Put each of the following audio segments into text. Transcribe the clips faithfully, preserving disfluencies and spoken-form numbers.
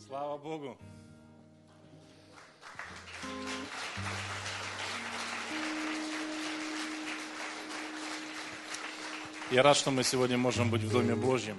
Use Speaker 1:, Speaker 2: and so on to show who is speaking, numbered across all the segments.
Speaker 1: Слава Богу! Я рад, что мы сегодня можем быть в Доме Божьем,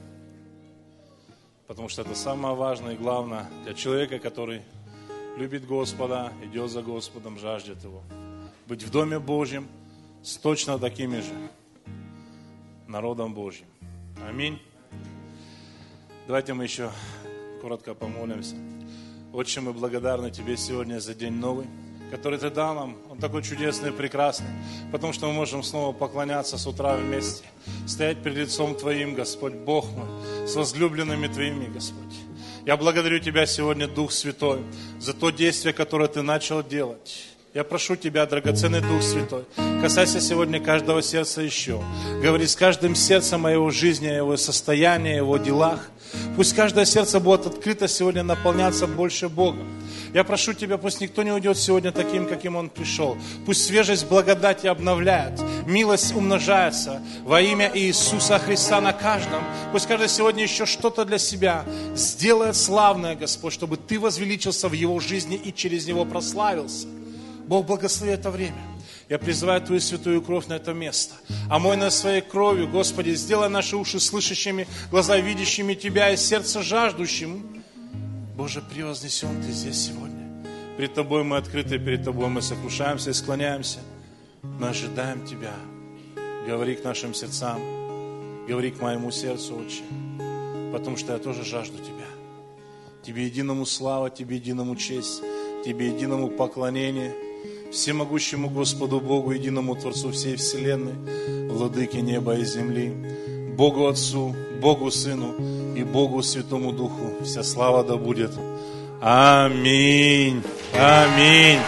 Speaker 1: потому что это самое важное и главное для человека, который любит Господа, идет за Господом, жаждет Его. Быть в Доме Божьем с точно такими же народом Божьим. Аминь. Давайте мы еще коротко помолимся. Отче, мы благодарны Тебе сегодня за день новый, который Ты дал нам. Он такой чудесный и прекрасный, потому что мы можем снова поклоняться с утра вместе, стоять перед лицом Твоим, Господь, Бог мой, с возлюбленными Твоими, Господь. Я благодарю Тебя сегодня, Дух Святой, за то действие, которое Ты начал делать. Я прошу Тебя, драгоценный Дух Святой, касайся сегодня каждого сердца еще. Говори с каждым сердцем о его жизни, о его состоянии, о его делах. Пусть каждое сердце будет открыто сегодня наполняться больше Богом. Я прошу Тебя, пусть никто не уйдет сегодня таким, каким он пришел. Пусть свежесть благодати обновляет, милость умножается во имя Иисуса Христа на каждом. Пусть каждый сегодня еще что-то для себя сделает славное, Господь, чтобы Ты возвеличился в его жизни и через него прославился. Бог, благослови это время. Я призываю Твою святую кровь на это место. Омой нас своей кровью, Господи, сделай наши уши слышащими, глаза видящими Тебя и сердце жаждущим. Боже, превознесен Ты здесь сегодня. Перед Тобой мы открыты, перед Тобой мы сокрушаемся и склоняемся. Мы ожидаем Тебя. Говори к нашим сердцам, говори к моему сердцу, Отче, потому что я тоже жажду Тебя. Тебе единому слава, Тебе единому честь, Тебе единому поклонение, всемогущему Господу Богу, единому Творцу всей вселенной, Владыке неба и земли, Богу Отцу, Богу Сыну и Богу Святому Духу. Вся слава да будет. Аминь. Аминь.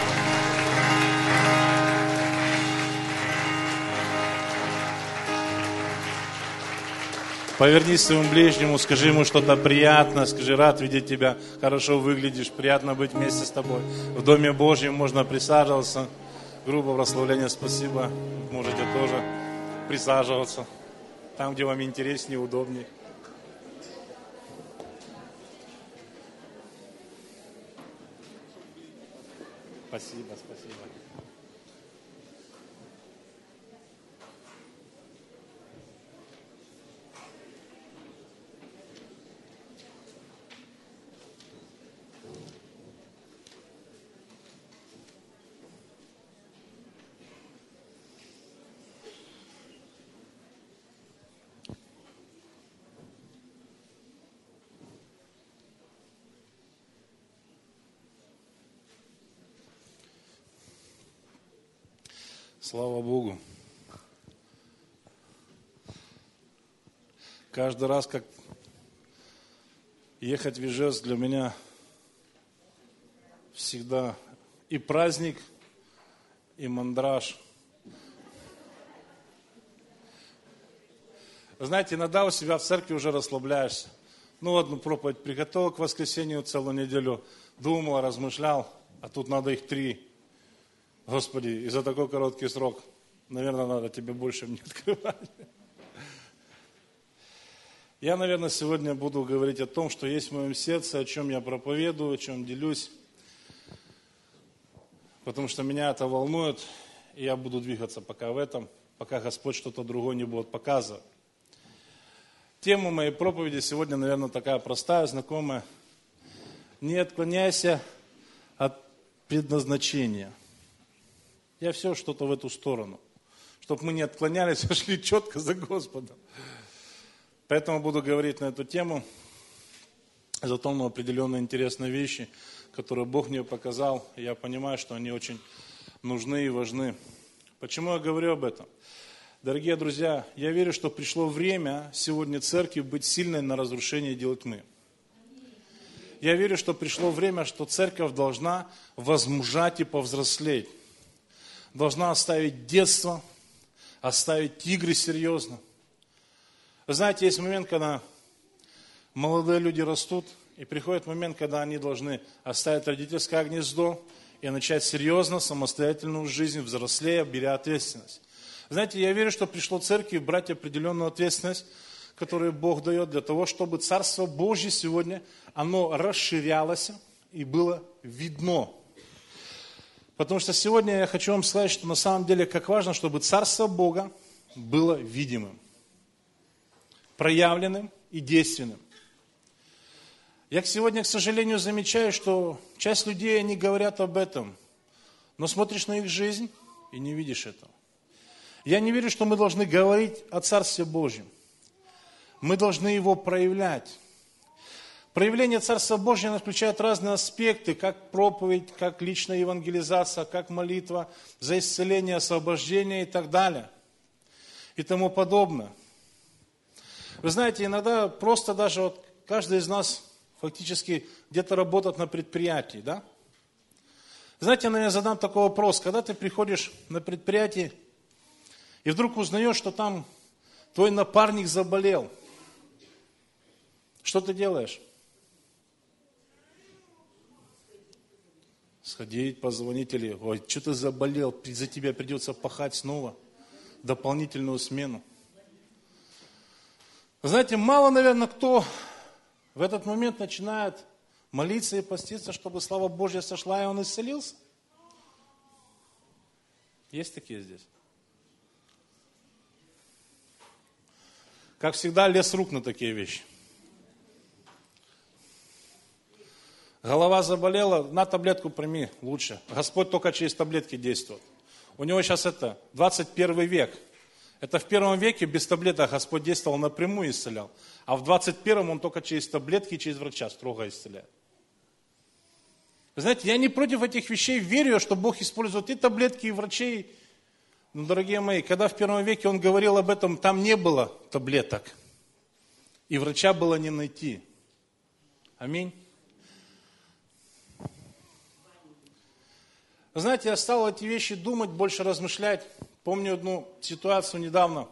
Speaker 1: Повернись к своему ближнему, скажи ему что-то приятное, скажи: рад видеть тебя, хорошо выглядишь, приятно быть вместе с тобой. В Доме Божьем можно присаживаться. Группа прославления, спасибо. Можете тоже присаживаться. Там, где вам интереснее, удобнее. Спасибо, спасибо. Слава Богу. Каждый раз, как ехать в Ижевск, для меня всегда и праздник, и мандраж. Знаете, иногда у себя в церкви уже расслабляешься. Ну, одну проповедь приготовил к воскресенью целую неделю, думал, размышлял, а тут надо их три. Господи, и за такой короткий срок, наверное, надо Тебе больше мне открывать. Я, наверное, сегодня буду говорить о том, что есть в моем сердце, о чем я проповедую, о чем делюсь. Потому что меня это волнует, и я буду двигаться пока в этом, пока Господь что-то другое не будет показывать. Тема моей проповеди сегодня, наверное, такая простая, знакомая. Не отклоняйся от предназначения. Я все что-то в эту сторону. Чтобы мы не отклонялись, а шли четко за Господом. Поэтому буду говорить на эту тему. Затону определенные интересные вещи, которые Бог мне показал. И я понимаю, что они очень нужны и важны. Почему я говорю об этом? Дорогие друзья, я верю, что пришло время сегодня церкви быть сильной на разрушение дел тьмы. Я верю, что пришло время, что церковь должна возмужать и повзрослеть. Должна оставить детство, оставить игры серьезно. Вы знаете, есть момент, когда молодые люди растут, и приходит момент, когда они должны оставить родительское гнездо и начать серьезно, самостоятельную жизнь, взрослея, беря ответственность. Знаете, я верю, что пришло церкви брать определенную ответственность, которые Бог дает для того, чтобы Царство Божье сегодня, оно расширялось и было видно. Потому что сегодня я хочу вам сказать, что на самом деле как важно, чтобы Царство Бога было видимым, проявленным и действенным. Я сегодня, к сожалению, замечаю, что часть людей, они говорят об этом, но смотришь на их жизнь и не видишь этого. Я не верю, что мы должны говорить о Царстве Божьем. Мы должны его проявлять. Проявление Царства Божьего включает разные аспекты, как проповедь, как личная евангелизация, как молитва за исцеление, освобождение и так далее. И тому подобное. Вы знаете, иногда просто даже вот каждый из нас фактически где-то работает на предприятии, да? Знаете, я, наверное, задам такой вопрос. Когда ты приходишь на предприятие и вдруг узнаешь, что там твой напарник заболел, что ты делаешь? Сходить, позвонить или, ой, что ты заболел, за тебя придется пахать снова, дополнительную смену. Знаете, мало, наверное, кто в этот момент начинает молиться и поститься, чтобы слава Божья сошла, и он исцелился. Есть такие здесь? Как всегда, лез рук на такие вещи. Голова заболела, на таблетку прими, лучше. Господь только через таблетки действует. У него сейчас это, двадцать первый век. Это в первом веке без таблеток Господь действовал напрямую и исцелял. А в двадцать первом он только через таблетки и через врача строго исцеляет. Вы знаете, я не против этих вещей, верю, что Бог использует и таблетки, и врачей. Но, дорогие мои, когда в первом веке он говорил об этом, там не было таблеток. И врача было не найти. Аминь. Вы знаете, я стал эти вещи думать, больше размышлять. Помню одну ситуацию недавно.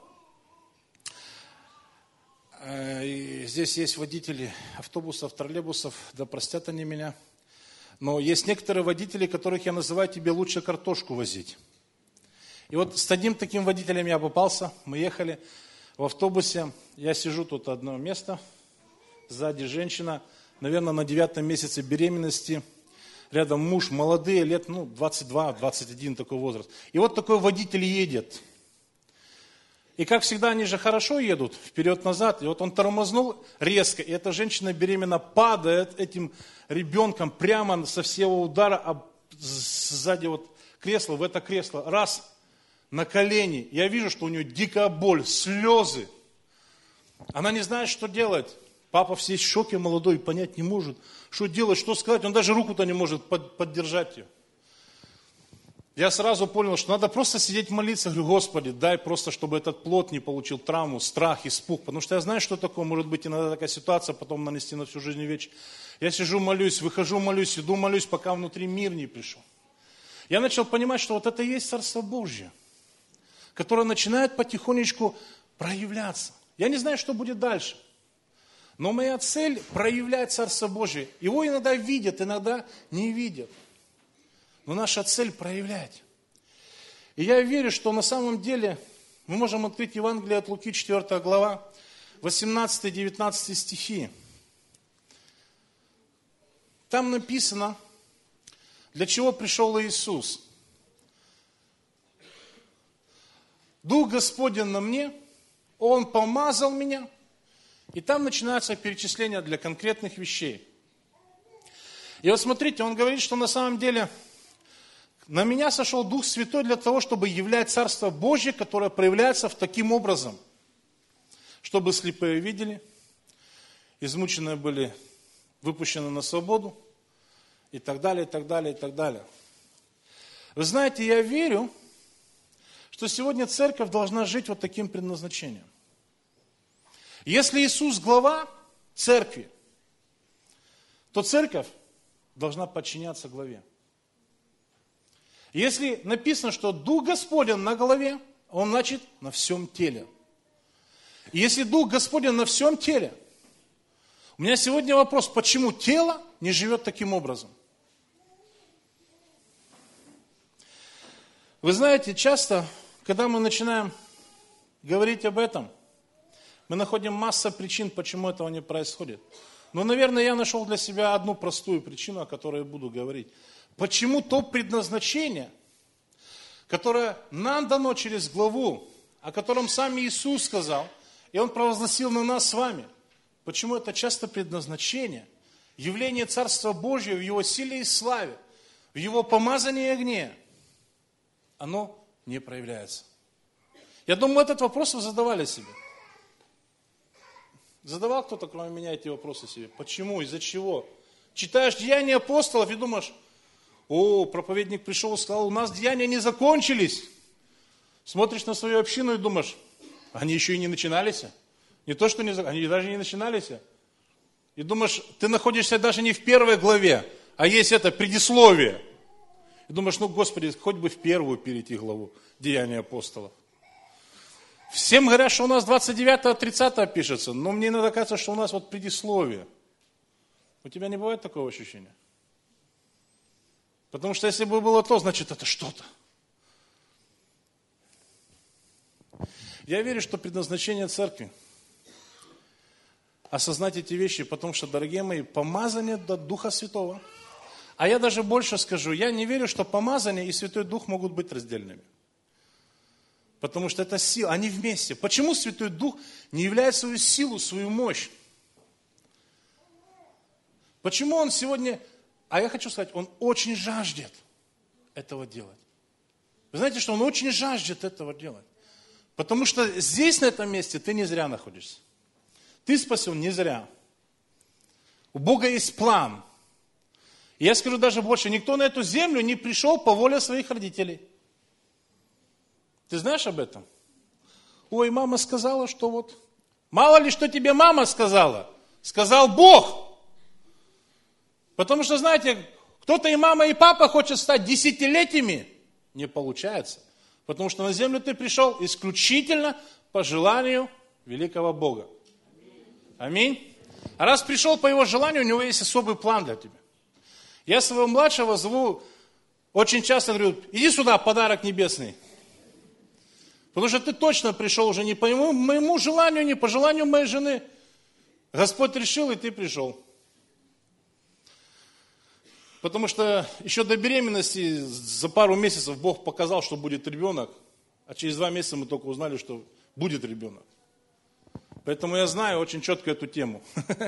Speaker 1: И здесь есть водители автобусов, троллейбусов, да простят они меня. Но есть некоторые водители, которых я называю, тебе лучше картошку возить. И вот с одним таким водителем я попался. Мы ехали в автобусе. Я сижу тут одно место. Сзади женщина, наверное, на девятом месяце беременности. Рядом муж, молодые, лет, ну, двадцать два, двадцать один такой возраст. И вот такой водитель едет. И как всегда, они же хорошо едут, вперед-назад. И вот он тормознул резко, и эта женщина беременна падает этим ребенком прямо со всего удара об сзади вот кресло, в это кресло, раз, на колени. Я вижу, что у нее дикая боль, слезы. Она не знает, что делать. Папа все в шоке, молодой, понять не может, что делать, что сказать. Он даже руку-то не может под, поддержать ее. Я сразу понял, что надо просто сидеть молиться. Говорю, Господи, дай просто, чтобы этот плод не получил травму, страх, испуг. Потому что я знаю, что такое может быть иногда такая ситуация, потом нанести на всю жизнь вечь. Я сижу, молюсь, выхожу, молюсь, иду, молюсь, пока внутри мир не пришел. Я начал понимать, что вот это и есть Царство Божье, которое начинает потихонечку проявляться. Я не знаю, что будет дальше. Но моя цель проявлять Царство Божие. Его иногда видят, иногда не видят. Но наша цель проявлять. И я верю, что на самом деле мы можем открыть Евангелие от Луки, четвёртая глава, восемнадцатый-девятнадцатый стихи. Там написано, для чего пришел Иисус. Дух Господень на мне, Он помазал меня. И там начинается перечисление для конкретных вещей. И вот смотрите, он говорит, что на самом деле на меня сошел Дух Святой для того, чтобы являть Царство Божье, которое проявляется в таким образом. Чтобы слепые видели, измученные были выпущены на свободу, и так далее, и так далее, и так далее. Вы знаете, я верю, что сегодня церковь должна жить вот таким предназначением. Если Иисус глава церкви, то церковь должна подчиняться главе. Если написано, что Дух Господень на голове, Он значит на всем теле. И если Дух Господень на всем теле, у меня сегодня вопрос, почему тело не живет таким образом? Вы знаете, часто, когда мы начинаем говорить об этом, Мы находим массу причин, почему этого не происходит. Но, наверное, я нашел для себя одну простую причину, о которой я буду говорить. Почему то предназначение, которое нам дано через главу, о котором сам Иисус сказал, и Он провозгласил на нас с вами, почему это часто предназначение, явление Царства Божьего в Его силе и славе, в Его помазании и огне, оно не проявляется. Я думаю, этот вопрос вы задавали себе. Задавал кто-то, кроме меня, эти вопросы себе? Почему? Из-за чего? Читаешь Деяния апостолов и думаешь, о, проповедник пришел и сказал, у нас деяния не закончились. Смотришь на свою общину и думаешь, они еще и не начинались. Не то, что не, они даже не начинались. И думаешь, ты находишься даже не в первой главе, а есть это предисловие. И думаешь, ну, Господи, хоть бы в первую перейти главу Деяния апостолов. Всем говорят, что у нас двадцать девятое тридцатое пишется, но мне иногда кажется, что у нас вот предисловие. У тебя не бывает такого ощущения? Потому что если бы было то, значит это что-то. Я верю, что предназначение церкви осознать эти вещи, потому что, дорогие мои, помазание от Духа Святого. А я даже больше скажу, я не верю, что помазание и Святой Дух могут быть раздельными. Потому что это сила, они вместе. Почему Святой Дух не являет свою силу, свою мощь? Почему Он сегодня, а я хочу сказать, Он очень жаждет этого делать. Вы знаете, что Он очень жаждет этого делать. Потому что здесь, на этом месте, ты не зря находишься. Ты спасен не зря. У Бога есть план. И я скажу даже больше, никто на эту землю не пришел по воле своих родителей. Ты знаешь об этом? Ой, мама сказала, что вот... Мало ли, что тебе мама сказала. Сказал Бог. Потому что, знаете, кто-то и мама, и папа хочет стать десятилетиями. Не получается. Потому что на землю ты пришел исключительно по желанию великого Бога. Аминь. А раз пришел по Его желанию, у Него есть особый план для тебя. Я своего младшего зову, очень часто говорю, иди сюда, подарок небесный. Потому что ты точно пришел уже не по моему, моему желанию, не по желанию моей жены. Господь решил, и ты пришел. Потому что еще до беременности за пару месяцев Бог показал, что будет ребенок. А через два месяца мы только узнали, что будет ребенок. Поэтому я знаю очень четко эту тему.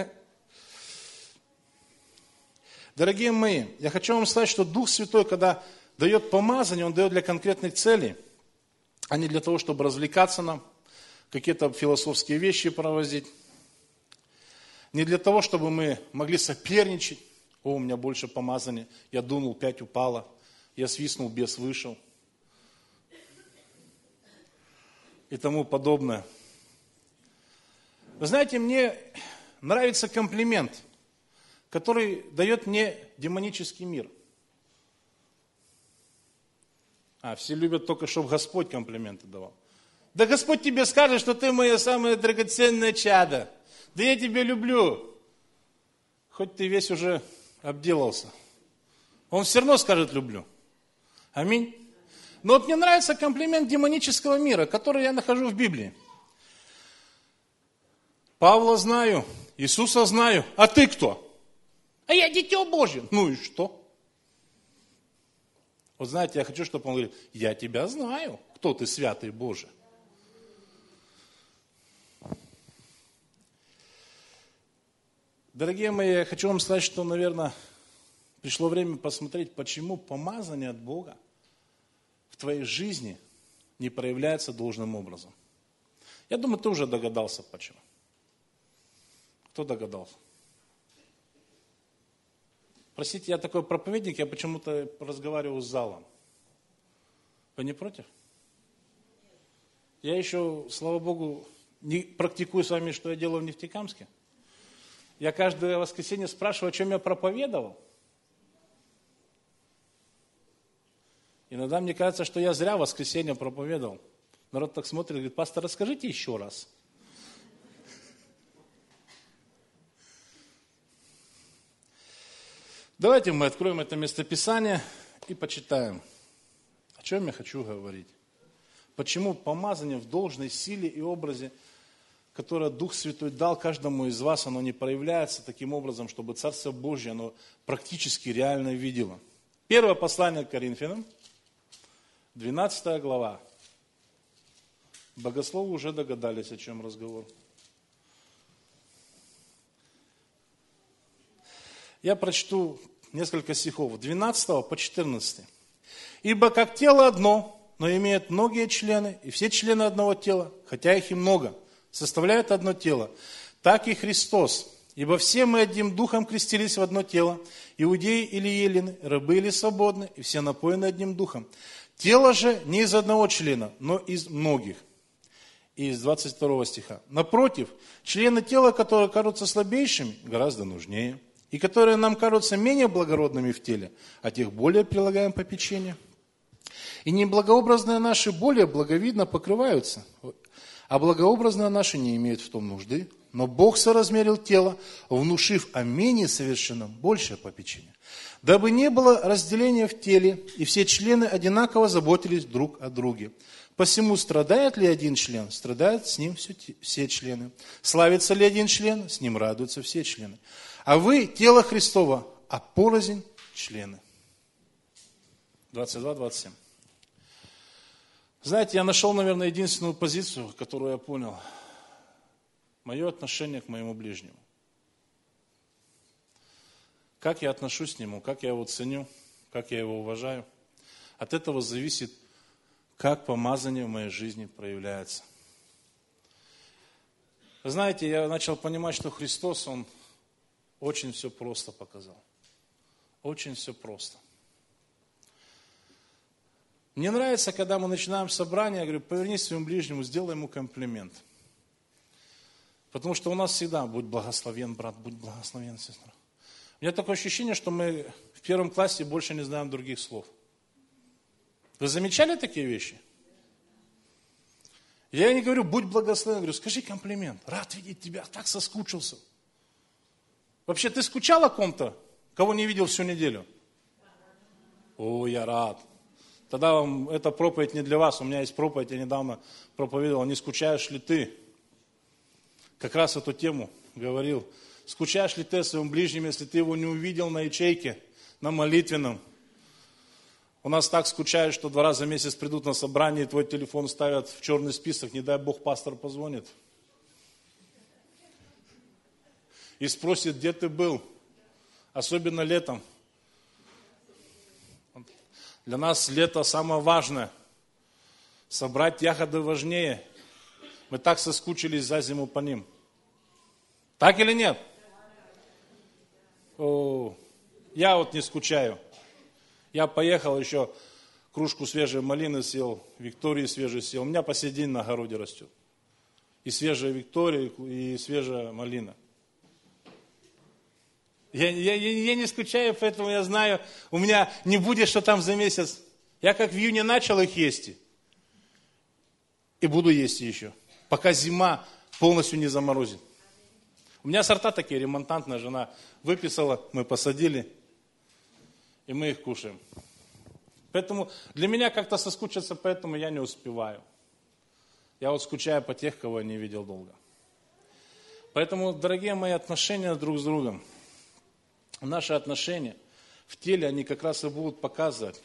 Speaker 1: Дорогие мои, я хочу вам сказать, что Дух Святой, когда дает помазание, Он дает для конкретных целей, а не для того, чтобы развлекаться нам, какие-то философские вещи провозить. Не для того, чтобы мы могли соперничать. О, у меня больше помазания. Я дунул, пять упало. Я свистнул, бес вышел. И тому подобное. Вы знаете, мне нравится комплимент, который дает мне демонический мир. А, все любят только, чтобы Господь комплименты давал. Да Господь тебе скажет, что ты мое самое драгоценное чадо. Да я тебя люблю. Хоть ты весь уже обделался. Он все равно скажет люблю. Аминь. Но вот мне нравится комплимент демонического мира, который я нахожу в Библии. Павла знаю, Иисуса знаю, а ты кто? А я дитё Божье. Ну и что? Вот знаете, я хочу, чтобы он говорил, я тебя знаю, кто ты, святый Божий. Дорогие мои, я хочу вам сказать, что, наверное, пришло время посмотреть, почему помазание от Бога в твоей жизни не проявляется должным образом. Я думаю, ты уже догадался, почему. Кто догадался? Простите, я такой проповедник, я почему-то разговариваю с залом. Вы не против? Я еще, слава Богу, не практикую с вами, что я делаю в Нефтекамске. Я каждое воскресенье спрашиваю, о чем я проповедовал. Иногда мне кажется, что я зря в воскресенье проповедовал. Народ так смотрит и говорит, пастор, расскажите еще раз. Давайте мы откроем это местописание и почитаем, о чем я хочу говорить. Почему помазание в должной силе и образе, которое Дух Святой дал каждому из вас, оно не проявляется таким образом, чтобы Царство Божье, оно практически реально видело. Первое послание к Коринфянам, двенадцатая глава. Богословы уже догадались, о чем разговор. Я прочту несколько стихов, двенадцатого по четырнадцатый. «Ибо как тело одно, но имеет многие члены, и все члены одного тела, хотя их и много, составляют одно тело, так и Христос. Ибо все мы одним духом крестились в одно тело, иудеи или елены, рабы или свободны, и все напоены одним духом. Тело же не из одного члена, но из многих». И из двадцать второго стиха. «Напротив, члены тела, которые кажутся слабейшими, гораздо нужнее, и которые нам кажутся менее благородными в теле, а тех более прилагаем попечение. И неблагообразные наши более благовидно покрываются, а благообразные наши не имеют в том нужды. Но Бог соразмерил тело, внушив о менее совершенном большее попечение, дабы не было разделения в теле, и все члены одинаково заботились друг о друге. Посему страдает ли один член, страдают с ним все, все члены. Славится ли один член, с ним радуются все члены. А вы тело Христово, а порознь члены». двадцать два двадцать семь. Знаете, я нашел, наверное, единственную позицию, которую я понял. Мое отношение к моему ближнему. Как я отношусь к нему, как я его ценю, как я его уважаю. От этого зависит, как помазание в моей жизни проявляется. Вы знаете, я начал понимать, что Христос, Он очень все просто показал. Очень все просто. Мне нравится, когда мы начинаем собрание, я говорю, повернись к своему ближнему, сделай ему комплимент. Потому что у нас всегда будь благословен, брат, будь благословен, сестра. У меня такое ощущение, что мы в первом классе больше не знаем других слов. Вы замечали такие вещи? Я не говорю, будь благословен, говорю, скажи комплимент. Рад видеть тебя, так соскучился. Вообще, ты скучал о ком-то, кого не видел всю неделю? О, я рад. Тогда вам эта проповедь не для вас. У меня есть проповедь, я недавно проповедовал, не скучаешь ли ты? Как раз эту тему говорил. Скучаешь ли ты о своем ближнем, если ты его не увидел на ячейке, на молитвенном? У нас так скучают, что два раза в месяц придут на собрание, и твой телефон ставят в черный список, не дай Бог, пастор позвонит. И спросит, где ты был, особенно летом. Для нас лето самое важное. Собрать ягоды важнее. Мы так соскучились за зиму по ним. Так или нет? О, я вот не скучаю. Я поехал еще, кружку свежей малины съел, Виктории свежей съел. У меня по сей день на огороде растет. И свежая Виктория, и свежая малина. Я, я, я не скучаю, поэтому я знаю, у меня не будет, что там за месяц. Я как в июне начал их есть. И буду есть еще. Пока зима полностью не заморозит. У меня сорта такие, ремонтантная жена выписала, мы посадили, и мы их кушаем. Поэтому для меня как-то соскучиться, поэтому я не успеваю. Я вот скучаю по тех, кого я не видел долго. Поэтому, дорогие мои, отношения друг с другом, наши отношения в теле, они как раз и будут показывать,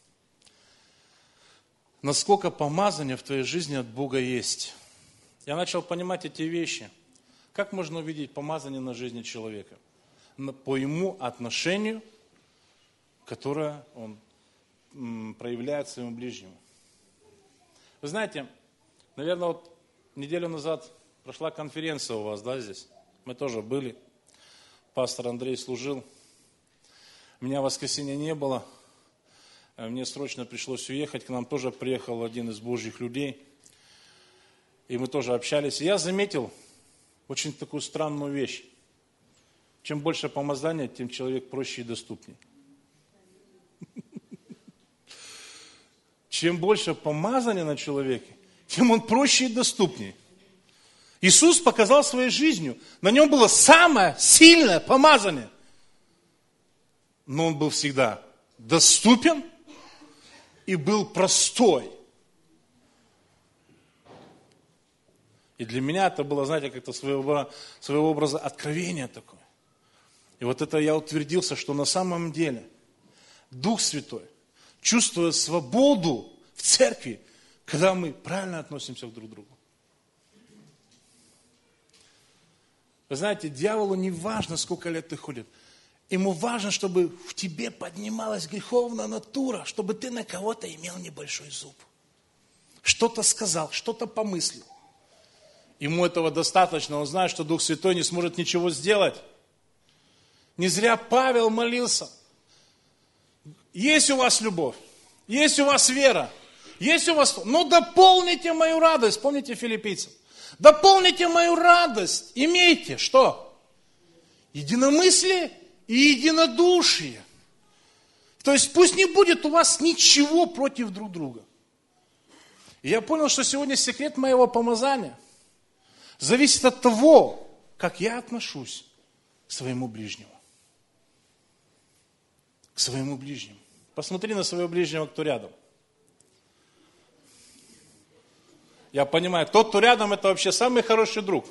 Speaker 1: насколько помазание в твоей жизни от Бога есть. Я начал понимать эти вещи. Как можно увидеть помазание на жизни человека? По ему отношению, которое он проявляет своему ближнему. Вы знаете, наверное, вот неделю назад прошла конференция у вас, да, здесь? Мы тоже были. Пастор Андрей служил. Меня в воскресенье не было. Мне срочно пришлось уехать. К нам тоже приехал один из Божьих людей. И мы тоже общались. И я заметил очень такую странную вещь. Чем больше помазания, тем человек проще и доступнее. Чем больше помазания на человеке, тем он проще и доступнее. Иисус показал своей жизнью. На нем было самое сильное помазание. Но он был всегда доступен и был простой. И для меня это было, знаете, как-то своего, своего образа откровение такое. И вот это я утвердился, что на самом деле Дух Святой, чувствуя свободу в церкви, когда мы правильно относимся друг к другу. Вы знаете, дьяволу не важно, сколько лет ты ходишь. Ему важно, чтобы в тебе поднималась греховная натура, чтобы ты на кого-то имел небольшой зуб. Что-то сказал, что-то помыслил. Ему этого достаточно, он знает, что Дух Святой не сможет ничего сделать. Не зря Павел молился. Есть у вас любовь, есть у вас вера, есть у вас... Ну, дополните мою радость, помните филиппийцам? Дополните мою радость, имейте, что? Единомыслие и единодушие. То есть пусть не будет у вас ничего против друг друга. И я понял, что сегодня секрет моего помазания зависит от того, как я отношусь к своему ближнему. К своему ближнему. Посмотри на своего ближнего, кто рядом. Я понимаю, тот, кто рядом, это вообще самый хороший друг.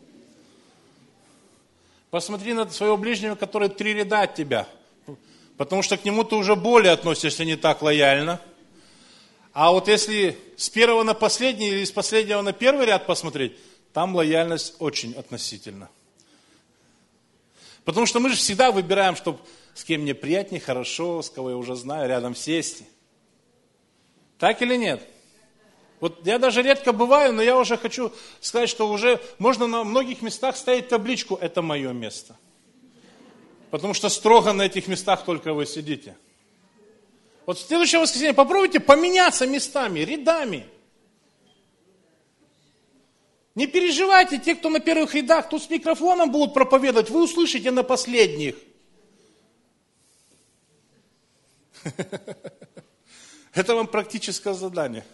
Speaker 1: Посмотри на своего ближнего, который три ряда от тебя. Потому что к нему ты уже более относишься не так лояльно. А вот если с первого на последний или с последнего на первый ряд посмотреть, там лояльность очень относительна. Потому что мы же всегда выбираем, чтобы с кем мне приятнее, хорошо, с кого я уже знаю, рядом сесть. Так или нет? Вот я даже редко бываю, но я уже хочу сказать, что уже можно на многих местах ставить табличку «Это мое место». Потому что строго на этих местах только вы сидите. Вот в следующее воскресенье попробуйте поменяться местами, рядами. Не переживайте, те, кто на первых рядах, тут с микрофоном будут проповедовать, вы услышите на последних. Это вам практическое задание.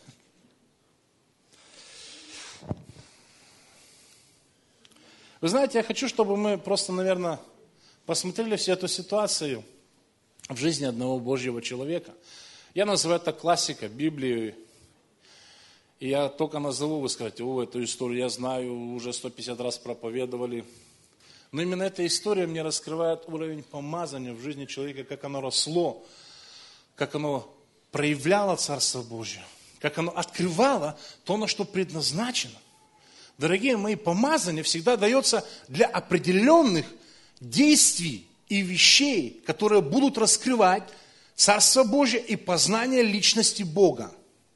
Speaker 1: Вы знаете, я хочу, чтобы мы просто, наверное, посмотрели всю эту ситуацию в жизни одного Божьего человека. Я называю это классика Библии. И я только назову, вы скажете: о, эту историю я знаю, уже сто пятьдесят раз проповедовали. Но именно эта история мне раскрывает уровень помазания в жизни человека, как оно росло, как оно проявляло Царство Божие, как оно открывало то, на что предназначено. Дорогие мои, помазание всегда дается для определенных действий и вещей, которые будут раскрывать Царство Божие и познание личности Бога.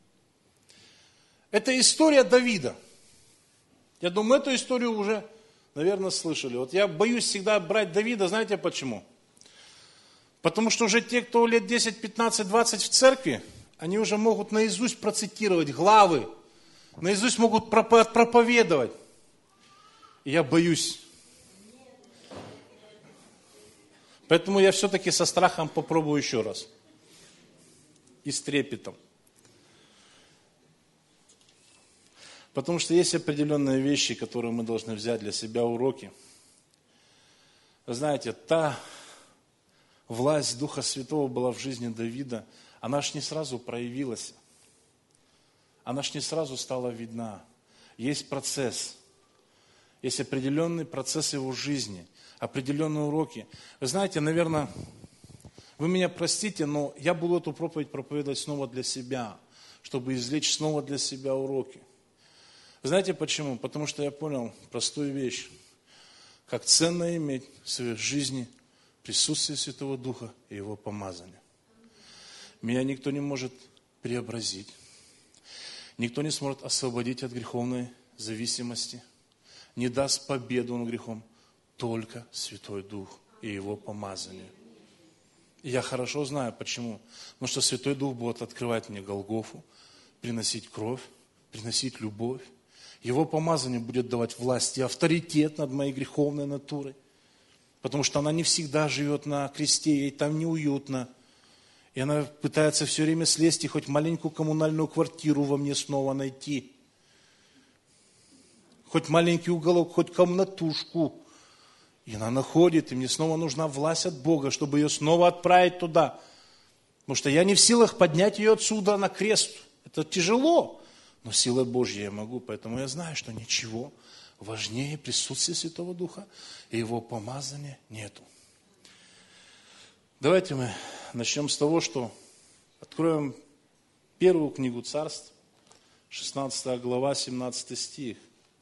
Speaker 1: Это история Давида. Я думаю, эту историю уже, наверное, слышали. Вот я боюсь всегда брать Давида, знаете почему? Потому что уже те, кто лет десять, пятнадцать, двадцать в церкви, они уже могут наизусть процитировать главы, наизусть могут проповедовать. И я боюсь. Поэтому я все-таки со страхом попробую еще раз. И с трепетом. Потому что есть определенные вещи, которые мы должны взять для себя уроки. Вы знаете, та власть Духа Святого была в жизни Давида, она ж не сразу проявилась. Она ж не сразу стала видна. Есть процесс. Есть определенный процесс его жизни, определенные уроки. Вы знаете, наверное, вы меня простите, но я буду эту проповедь проповедовать снова для себя, чтобы извлечь снова для себя уроки. Вы знаете почему? Потому что я понял простую вещь. Как ценно иметь в своей жизни присутствие Святого Духа и Его помазания. Меня никто не может преобразить. Никто не сможет освободить от греховной зависимости. Не даст победу над грехом. Только Святой Дух и Его помазание. И я хорошо знаю, почему. Потому что Святой Дух будет открывать мне Голгофу, приносить кровь, приносить любовь. Его помазание будет давать власть и авторитет над моей греховной натурой. Потому что она не всегда живет на кресте, ей там неуютно. И она пытается все время слезть и хоть маленькую коммунальную квартиру во мне снова найти. Хоть маленький уголок, хоть комнатушку. И она находит, и мне снова нужна власть от Бога, чтобы ее снова отправить туда. Потому что я не в силах поднять ее отсюда на крест. Это тяжело. но силой Божьей я могу. Поэтому я знаю, что ничего важнее присутствия Святого Духа и Его помазания нету. Давайте мы начнем с того, что откроем первую книгу Царств, шестнадцатая глава, семнадцатый стих.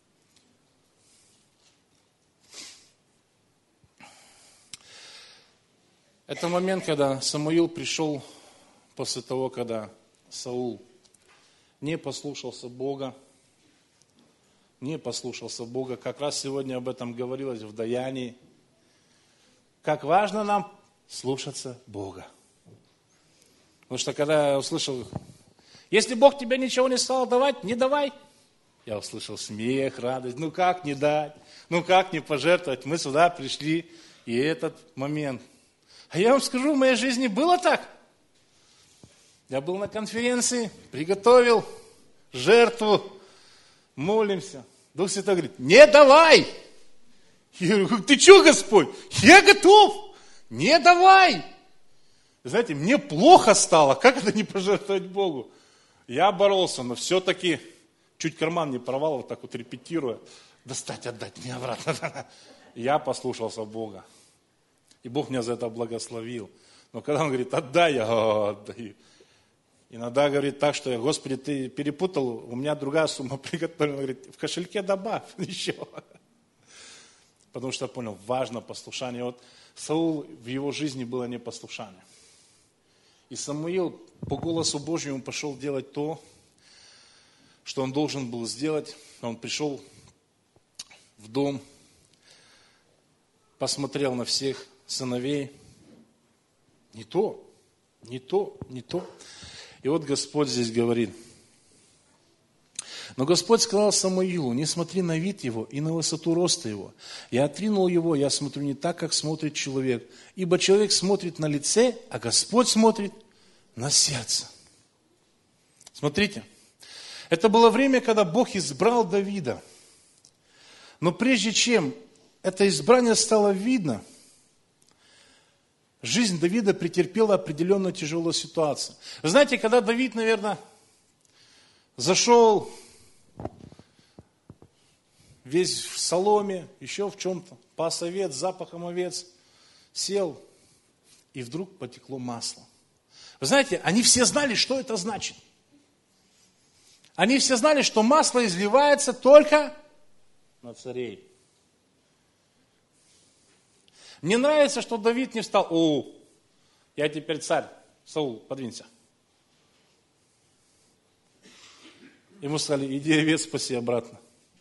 Speaker 1: Это момент, когда Самуил пришел после того, когда Саул не послушался Бога, не послушался Бога. Как раз сегодня об этом говорилось в Даянии. Как важно нам слушаться Бога. Потому что когда я услышал, если Бог тебе ничего не стал давать, не давай. Я услышал смех, радость. Ну как не дать? Ну как не пожертвовать? Мы сюда пришли, и этот момент. А я вам скажу, в моей жизни было так. Я был на конференции, приготовил жертву, молимся. Дух Святой говорит, не давай. Я говорю, ты что, Господь? Я готов. Не давай. Знаете, мне плохо стало. Как это не пожертвовать Богу? Я боролся, но все-таки чуть карман не порвал, вот так вот репетируя. Достать, отдать мне обратно. Я послушался Бога. И Бог меня за это благословил. Но когда Он говорит, отдай, я отдаю. Иногда говорит так, что я, Господи, ты перепутал, у меня другая сумма приготовлена. Он говорит, в кошельке добавь еще. Потому что я понял, важно послушание. Вот Саул, в его жизни было непослушание. И Самуил по голосу Божьему пошел делать то, что он должен был сделать. Он пришел в дом, посмотрел на всех сыновей. Не то, не то, не то. И вот Господь здесь говорит. Но Господь сказал Самуилу, не смотри на вид его и на высоту роста его. Я отринул его, я смотрю не так, как смотрит человек. Ибо человек смотрит на лице, а Господь смотрит на сердце. Смотрите, это было время, когда Бог избрал Давида. Но прежде чем это избрание стало видно, жизнь Давида претерпела определенную тяжелую ситуацию. Вы знаете, когда Давид, наверное, зашел весь в соломе, еще в чем-то, пас овец, запахом овец, сел, и вдруг потекло масло. Вы знаете, они все знали, что это значит. Они все знали, что масло изливается только на царей. Мне нравится, что Давид не встал. О, я теперь царь. Саул, подвинься. Ему сказали, иди овец спаси обратно.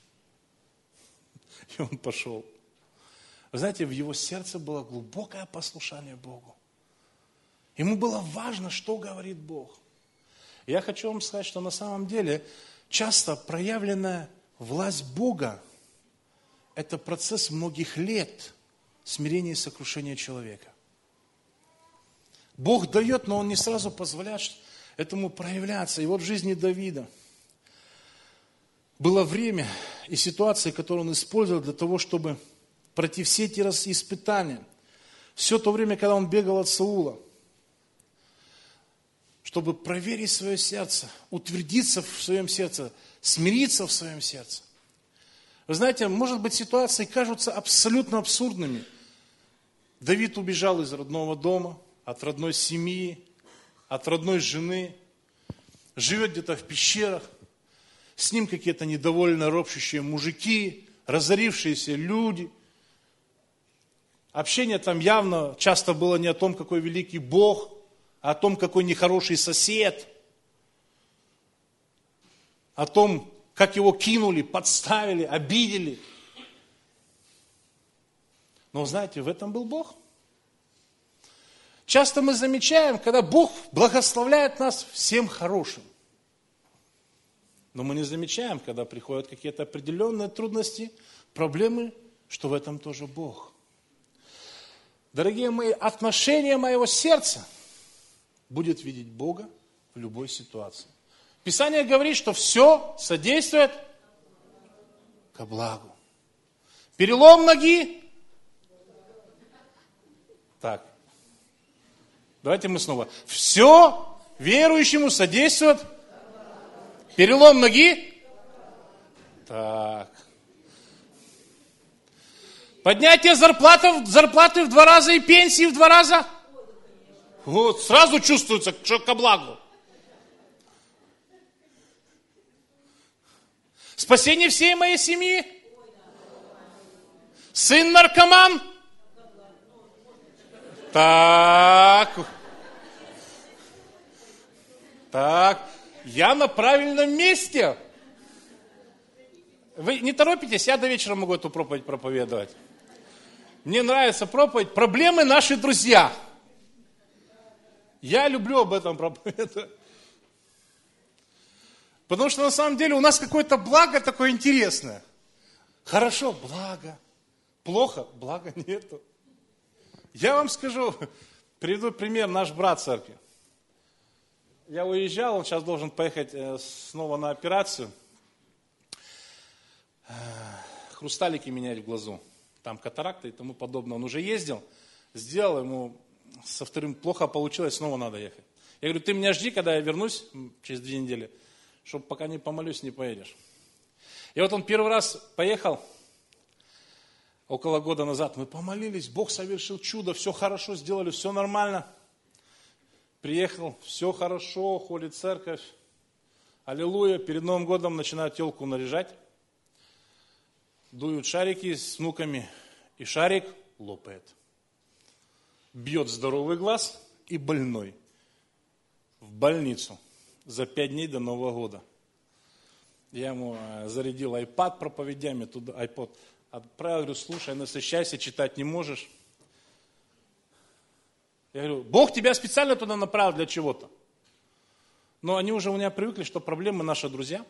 Speaker 1: И он пошел. Вы знаете, в его сердце было глубокое послушание Богу. Ему было важно, что говорит Бог. И я хочу вам сказать, что на самом деле часто проявленная власть Бога – это процесс многих лет смирения и сокрушения человека. Бог дает, но Он не сразу позволяет этому проявляться. И вот в жизни Давида было время и ситуации, которые он использовал для того, чтобы пройти все эти испытания. Все то время, когда он бегал от Саула, чтобы проверить свое сердце, утвердиться в своем сердце, смириться в своем сердце. Вы знаете, может быть, ситуации кажутся абсолютно абсурдными. Давид убежал из родного дома, от родной семьи, от родной жены, живет где-то в пещерах, с ним какие-то недовольно ропщущие мужики, разорившиеся люди. Общение там явно часто было не о том, какой великий Бог, а о том, какой нехороший сосед, о том, как его кинули, подставили, обидели. Но знаете, в этом был Бог. Часто мы замечаем, когда Бог благословляет нас всем хорошим. Но мы не замечаем, когда приходят какие-то определенные трудности, проблемы, что в этом тоже Бог. Дорогие мои, отношение моего сердца будет видеть Бога в любой ситуации. Писание говорит, что все содействует ко благу. Перелом ноги. Так. Давайте мы снова. Все верующему содействует Перелом ноги? Так. Поднятие зарплаты, зарплаты в два раза и пенсии в два раза? Вот, сразу чувствуется, что ко благу. Спасение всей моей семьи? Сын наркоман? Так. Так. Я на правильном месте. Вы не торопитесь, я до вечера могу эту проповедь проповедовать. Мне нравится проповедь «Проблемы наши друзья». Я люблю об этом проповедовать. Потому что на самом деле у нас какое-то благо такое интересное. Хорошо, благо. Плохо, блага нету. Я вам скажу, приведу пример, наш брат в церкви. Я уезжал, он сейчас должен поехать снова на операцию. Хрусталики менять в глазу. Там катаракта и тому подобное. Он уже ездил, сделал, ему со вторым плохо получилось, снова надо ехать. Я говорю, ты меня жди, когда я вернусь через две недели, чтобы пока не помолюсь, не поедешь. И вот он первый раз поехал, около года назад, мы помолились, Бог совершил чудо, все хорошо сделали, все нормально. Приехал, все хорошо, ходит в церковь, аллилуйя, перед Новым годом начинают елку наряжать. Дуют шарики с внуками, и шарик лопает. Бьет здоровый глаз и больной. В больницу за пять дней до Нового года. Я ему зарядил iPad проповедями, туда iPod отправил, говорю, слушай, насыщайся, читать не можешь. Я говорю, Бог тебя специально туда направил для чего-то. Но они уже у меня привыкли, что проблемы наши друзья.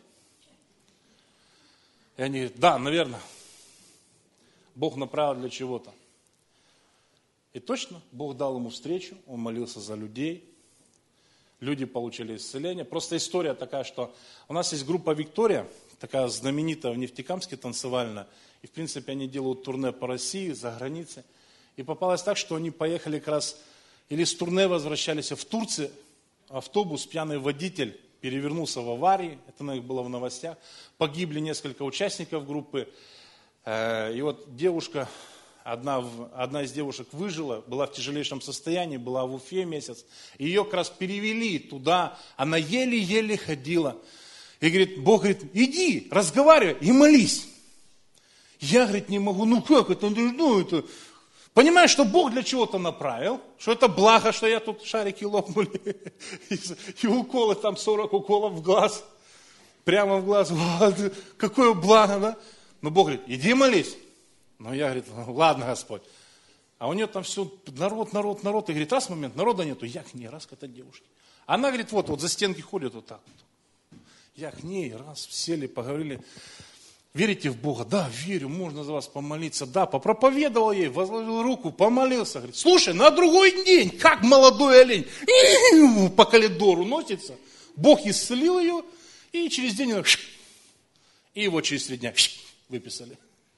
Speaker 1: И они говорят, да, наверное, Бог направил для чего-то. И точно, Бог дал ему встречу, он молился за людей, люди получили исцеление. Просто история такая, что у нас есть группа «Виктория», такая знаменитая в Нефтекамске танцевальная, и в принципе они делают турне по России, за границей. И попалось так, что они поехали как раз, или с турне возвращались в Турции, автобус, пьяный водитель, перевернулся в аварии, это было в новостях, погибли несколько участников группы, и вот девушка, одна, одна из девушек выжила, была в тяжелейшем состоянии, была в Уфе месяц, и ее как раз перевели туда, она еле-еле ходила, и говорит, Бог говорит, иди, разговаривай и молись. Я, говорит, не могу, ну как это, ну это... Понимаешь, что Бог для чего-то направил, что это благо, что я тут шарики лопнули, и уколы, там сорок уколов в глаз, прямо в глаз, какое благо, да? Но Бог говорит, иди молись. Но я, говорит, ладно, Господь. А у нее там все народ, народ, народ, и говорит, раз момент, народа нету, я к ней, раз к этой девушке. Она, говорит, вот, вот за стенки ходит вот так вот. Я к ней, раз, сели, поговорили. Верите в Бога? Да, верю, можно за вас помолиться. Да, попроповедовал ей, возложил руку, помолился. Говорит, слушай, на другой день, как молодой олень, по коридору носится. Бог исцелил ее, и через день она, и его через три дня выписали.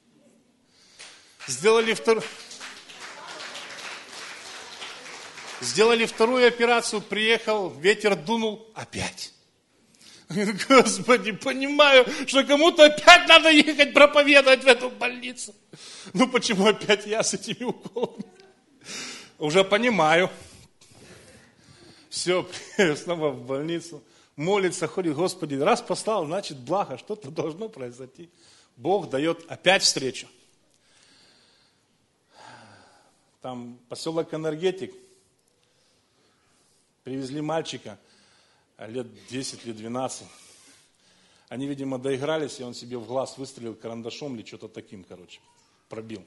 Speaker 1: Сделали вторую... Сделали вторую операцию, приехал, ветер дунул, опять. Господи, понимаю, что кому-то опять надо ехать проповедовать в эту больницу. Ну почему опять я с этими уколами? Уже понимаю. Все, снова в больницу. Молится, ходит, Господи, раз послал, значит благо, что-то должно произойти. Бог дает опять встречу. Там поселок Энергетик. Привезли мальчика. Лет десять или двенадцать. Они, видимо, доигрались, и он себе в глаз выстрелил карандашом или что-то таким, короче, пробил.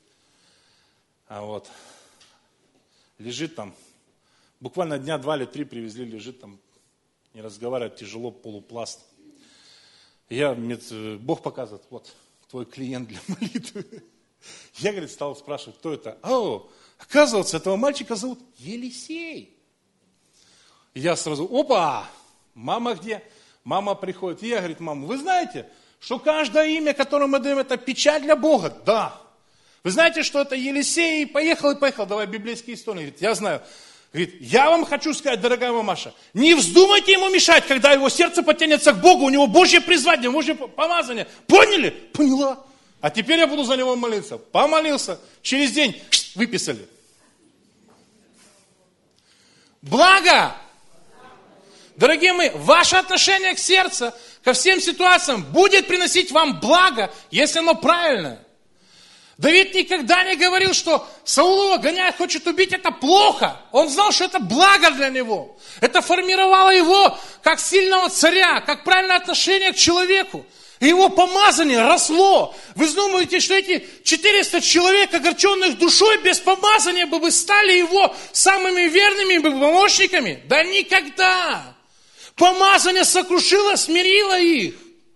Speaker 1: А вот, лежит там, буквально дня два или три привезли, лежит там, не разговаривает, тяжело, полупласт. Я, мне Бог показывает, вот, твой клиент для молитвы. Я, говорит, стал спрашивать, кто это? О, оказывается, этого мальчика зовут Елисей. Я сразу, опа, мама где? Мама приходит. И я, говорит, мама, вы знаете, что каждое имя, которое мы даем, это печать для Бога? Да. Вы знаете, что это Елисей? Поехал и поехал, давай библейские истории. Говорит, я знаю. Говорит, я вам хочу сказать, дорогая мамаша, не вздумайте ему мешать, когда его сердце потянется к Богу, у него Божье призвание, Божье помазание. Поняли? Поняла. А теперь я буду за него молиться. Помолился. Через день выписали. Благо! Дорогие мои, ваше отношение к сердцу, ко всем ситуациям будет приносить вам благо, если оно правильное. Давид никогда не говорил, что Саул его гоняет, хочет убить, это плохо. Он знал, что это благо для него. Это формировало его как сильного царя, как правильное отношение к человеку. И его помазание росло. Вы думаете, что эти четыреста человек, огорченных душой, без помазания бы вы стали его самыми верными помощниками? Да никогда! Помазание сокрушило, смирило их.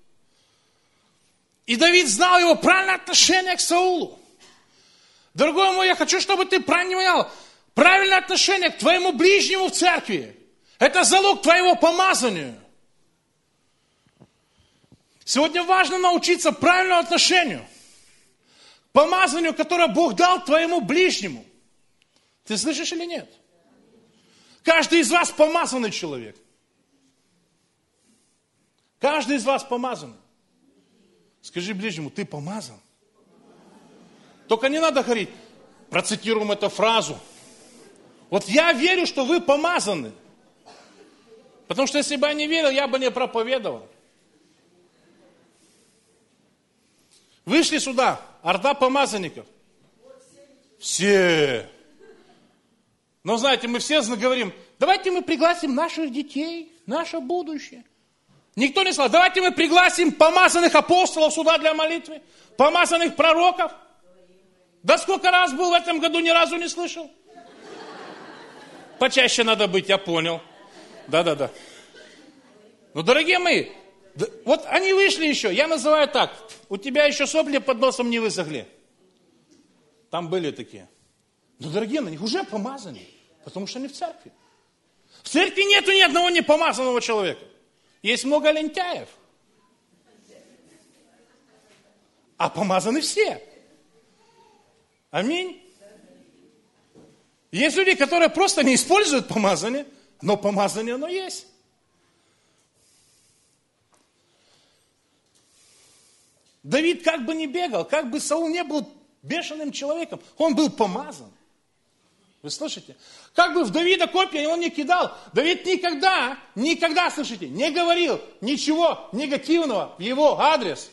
Speaker 1: И Давид знал его правильное отношение к Саулу. Дорогой мой, я хочу, чтобы ты правильно понял, правильное отношение к твоему ближнему в церкви. Это залог твоего помазания. Сегодня важно научиться правильному отношению. Помазанию, которое Бог дал твоему ближнему. Ты слышишь или нет? Каждый из вас помазанный человек. Каждый из вас помазан. Скажи ближнему, ты помазан. Только не надо говорить, процитируем эту фразу. Вот я верю, что вы помазаны. Потому что если бы я не верил, я бы не проповедовал. Вышли сюда, орда помазанников. Все. Но знаете, мы все говорим, давайте мы пригласим наших детей, наше будущее. Никто не сказал, давайте мы пригласим помазанных апостолов сюда для молитвы, помазанных пророков. Да сколько раз был в этом году, ни разу не слышал. Почаще надо быть, я понял. Да-да-да. Ну, дорогие мои, вот они вышли еще, я называю так, у тебя еще сопли под носом не высохли. Там были такие. Но, дорогие, на них уже помазаны, потому что они в церкви. В церкви нету ни одного непомазанного человека. Есть много лентяев. А помазаны все. Аминь. Есть люди, которые просто не используют помазание, но помазание оно есть. Давид как бы не бегал, как бы Саул не был бешеным человеком, он был помазан. Вы слышите? Как бы в Давида копья он не кидал, Давид никогда, никогда, слышите, не говорил ничего негативного в его адрес.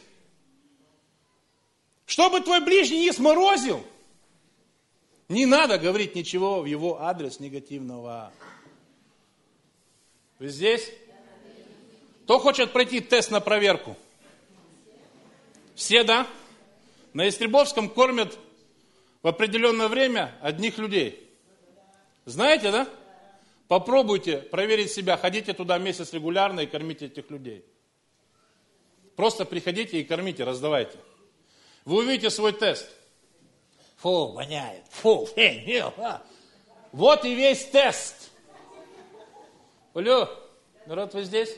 Speaker 1: Чтобы твой ближний не сморозил, не надо говорить ничего в его адрес негативного. Вы здесь? Кто хочет пройти тест на проверку? Все, да? На Истребовском кормят в определенное время одних людей. Знаете, да? Попробуйте проверить себя. Ходите туда месяц регулярно и кормите этих людей. Просто приходите и кормите, раздавайте. Вы увидите свой тест. Фу, воняет. Фу, эй, эй, а. Вот и весь тест. Алло, народ, вы здесь?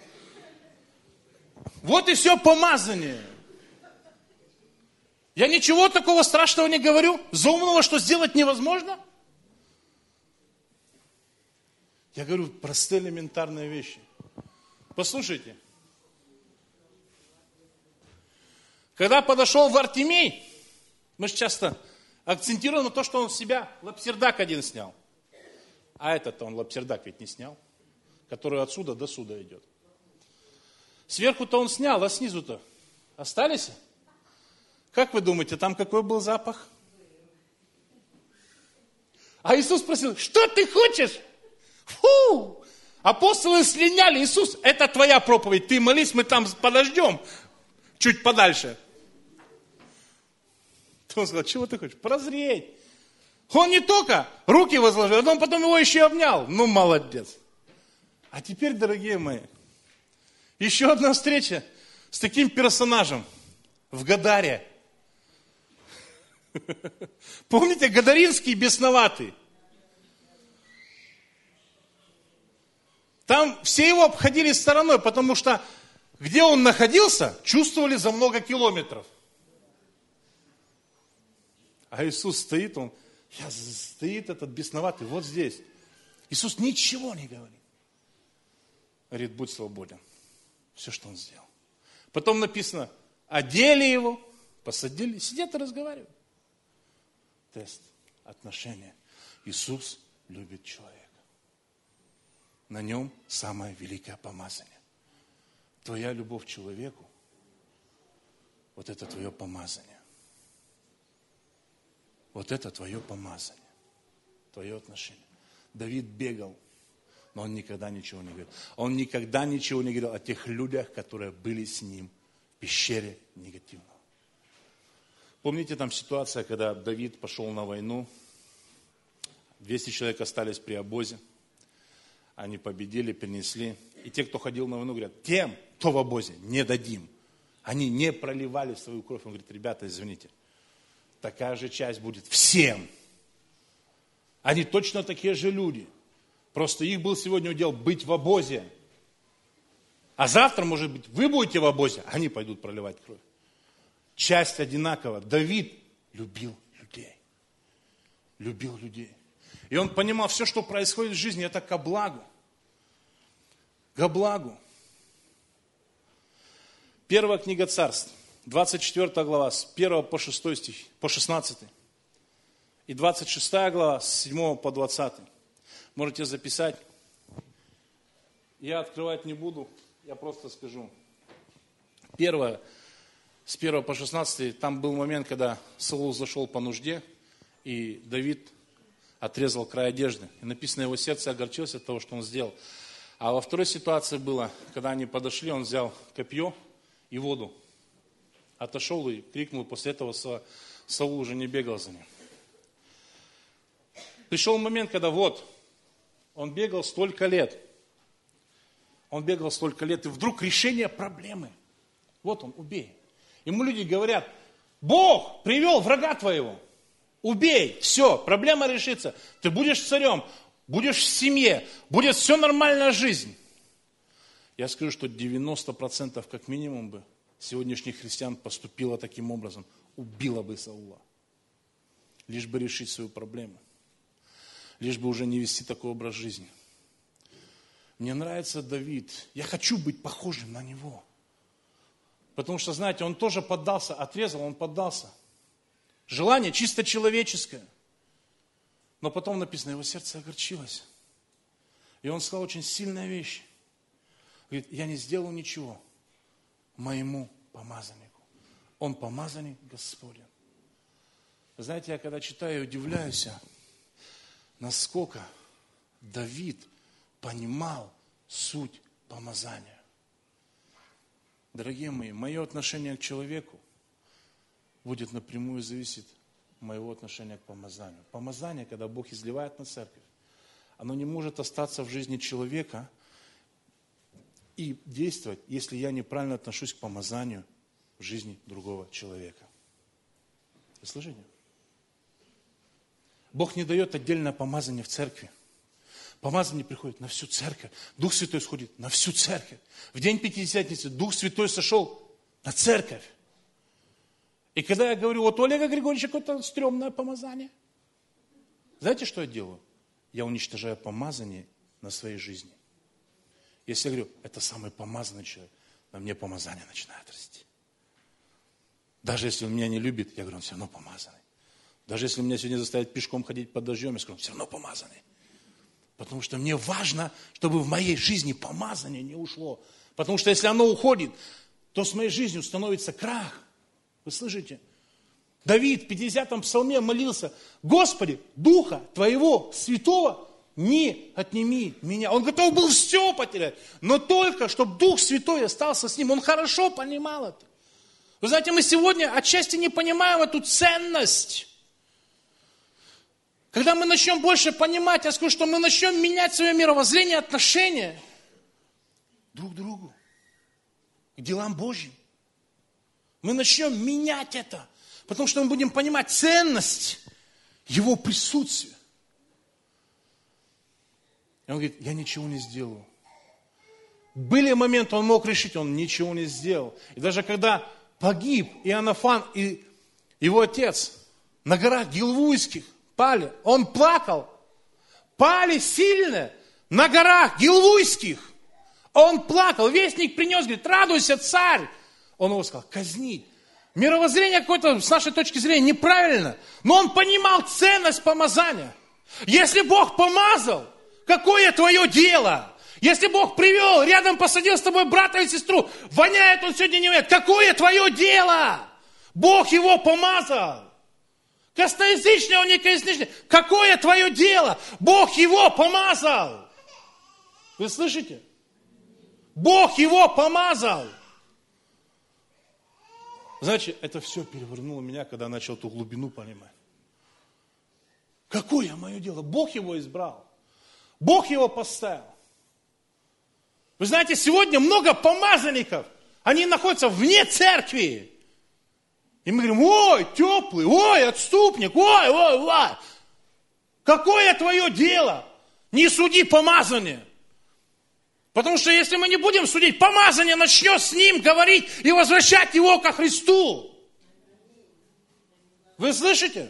Speaker 1: Вот и все помазание. Я ничего такого страшного не говорю. Заумного, что сделать невозможно. Я говорю простые элементарные вещи. Послушайте. Когда подошел Вартимей, мы же часто акцентируем на то, что он в себя лапсердак один снял. А этот-то он лапсердак ведь не снял, который отсюда до сюда идет. Сверху-то он снял, а снизу-то остались? Как вы думаете, там какой был запах? А Иисус спросил, что ты хочешь? Фу! Апостолы слиняли. Иисус, это твоя проповедь. Ты молись, мы там подождем. Чуть подальше. Он сказал, чего ты хочешь? Прозреть. Он не только руки возложил, он потом его еще обнял. Ну, молодец. А теперь, дорогие мои, еще одна встреча с таким персонажем в Гадаре. Помните, Гадаринский бесноватый? Там все его обходили стороной, потому что где он находился, чувствовали за много километров. А Иисус стоит, он, я, стоит этот бесноватый вот здесь. Иисус ничего не говорит. Говорит, будь свободен. Все, что Он сделал. Потом написано, одели Его, посадили, сидят и разговаривают. Тест, отношения. Иисус любит человека. На Нем самое великое помазание. Твоя любовь к человеку, вот это твое помазание. Вот это твое помазание. Твое отношение. Давид бегал, но он никогда ничего не говорил. Он никогда ничего не говорил о тех людях, которые были с ним в пещере негативного. Помните там ситуация, когда Давид пошел на войну, двести человек остались при обозе, они победили, перенесли. И те, кто ходил на войну, говорят, тем, кто в обозе, не дадим. Они не проливали свою кровь. Он говорит, ребята, извините, такая же часть будет всем. Они точно такие же люди. Просто их был сегодня удел быть в обозе. А завтра, может быть, вы будете в обозе, они пойдут проливать кровь. Часть одинакова. Давид любил людей. Любил людей. И он понимал, все, что происходит в жизни, это ко благу. Ко благу. Первая книга Царств, двадцать четвёртая глава, с первого по шестой стих, по шестнадцатый. И двадцать шестая глава, с седьмого по двадцатый. Можете записать. Я открывать не буду, я просто скажу. Первое, с первого по шестнадцатый, там был момент, когда Саул зашел по нужде, и Давид отрезал край одежды. И написано, его сердце огорчилось от того, что он сделал. А во второй ситуации было, когда они подошли, он взял копье и воду. Отошел и крикнул, после этого Саул уже не бегал за ним. Пришел момент, когда вот, он бегал столько лет. Он бегал столько лет, и вдруг решение проблемы. Вот он, убей. Ему люди говорят, Бог привел врага твоего. Убей, все, проблема решится. Ты будешь царем, будешь в семье, будет все нормальная жизнь. Я скажу, что девяносто процентов как минимум бы сегодняшних христиан поступило таким образом. Убило бы Саула. Лишь бы решить свою проблему. Лишь бы уже не вести такой образ жизни. Мне нравится Давид. Я хочу быть похожим на него. Потому что, знаете, он тоже поддался, отрезал, он поддался. Желание чисто человеческое. Но потом написано, его сердце огорчилось. И он сказал очень сильная вещь. Говорит, я не сделал ничего моему помазаннику. Он помазанник Господень. Знаете, я когда читаю, удивляюсь, насколько Давид понимал суть помазания. Дорогие мои, мое отношение к человеку будет напрямую зависеть от моего отношения к помазанию. Помазание, когда Бог изливает на церковь, оно не может остаться в жизни человека и действовать, если я неправильно отношусь к помазанию в жизни другого человека. Вы слышите? Бог не дает отдельное помазание в церкви. Помазание приходит на всю церковь. Дух Святой сходит на всю церковь. В день Пятидесятницы Дух Святой сошел на церковь. И когда я говорю, вот у Олега Григорьевича какое-то стрёмное помазание. Знаете, что я делаю? Я уничтожаю помазание на своей жизни. Если я говорю, это самый помазанный человек, на мне помазание начинает расти. Даже если он меня не любит, я говорю, он все равно помазанный. Даже если меня сегодня заставят пешком ходить под дождем, я скажу, он все равно помазанный. Потому что мне важно, чтобы в моей жизни помазание не ушло. Потому что если оно уходит, то с моей жизнью становится крах. Вы слышите? Давид в пятидесятом псалме молился, Господи, Духа Твоего Святого не отними меня. Он готов был все потерять, но только, чтобы Дух Святой остался с ним. Он хорошо понимал это. Вы знаете, мы сегодня отчасти не понимаем эту ценность. Когда мы начнем больше понимать, я скажу, что мы начнем менять свое мировоззрение, отношения друг к другу, к делам Божьим. Мы начнем менять это, потому что мы будем понимать ценность Его присутствия. И он говорит, я ничего не сделаю. Были моменты, он мог решить, он ничего не сделал. И даже когда погиб Иоаннафан и его отец на горах Гилвуйских, пали, он плакал.
Speaker 2: пали сильно на горах Гилвуйских. Он плакал, вестник принес, говорит, радуйся, царь. Он его сказал, казнить. Мировоззрение какое-то, с нашей точки зрения, неправильно. Но он понимал ценность помазания. Если Бог помазал, какое твое дело? Если Бог привел, рядом посадил с тобой брата или сестру, воняет он сегодня не воняет, какое твое дело? Бог его помазал. Косноязычный он не косноязычный. Какое твое дело? Бог его помазал. Вы слышите? Бог его помазал. Знаете, это все перевернуло меня, когда я начал эту глубину понимать. Какое мое дело? Бог его избрал. Бог его поставил. Вы знаете, сегодня много помазанников. Они находятся вне церкви. И мы говорим, ой, теплый, ой, отступник, ой, ой, ой. Какое твое дело? Не суди помазание. Потому что если мы не будем судить, помазание начнет с ним говорить и возвращать его ко Христу. Вы слышите?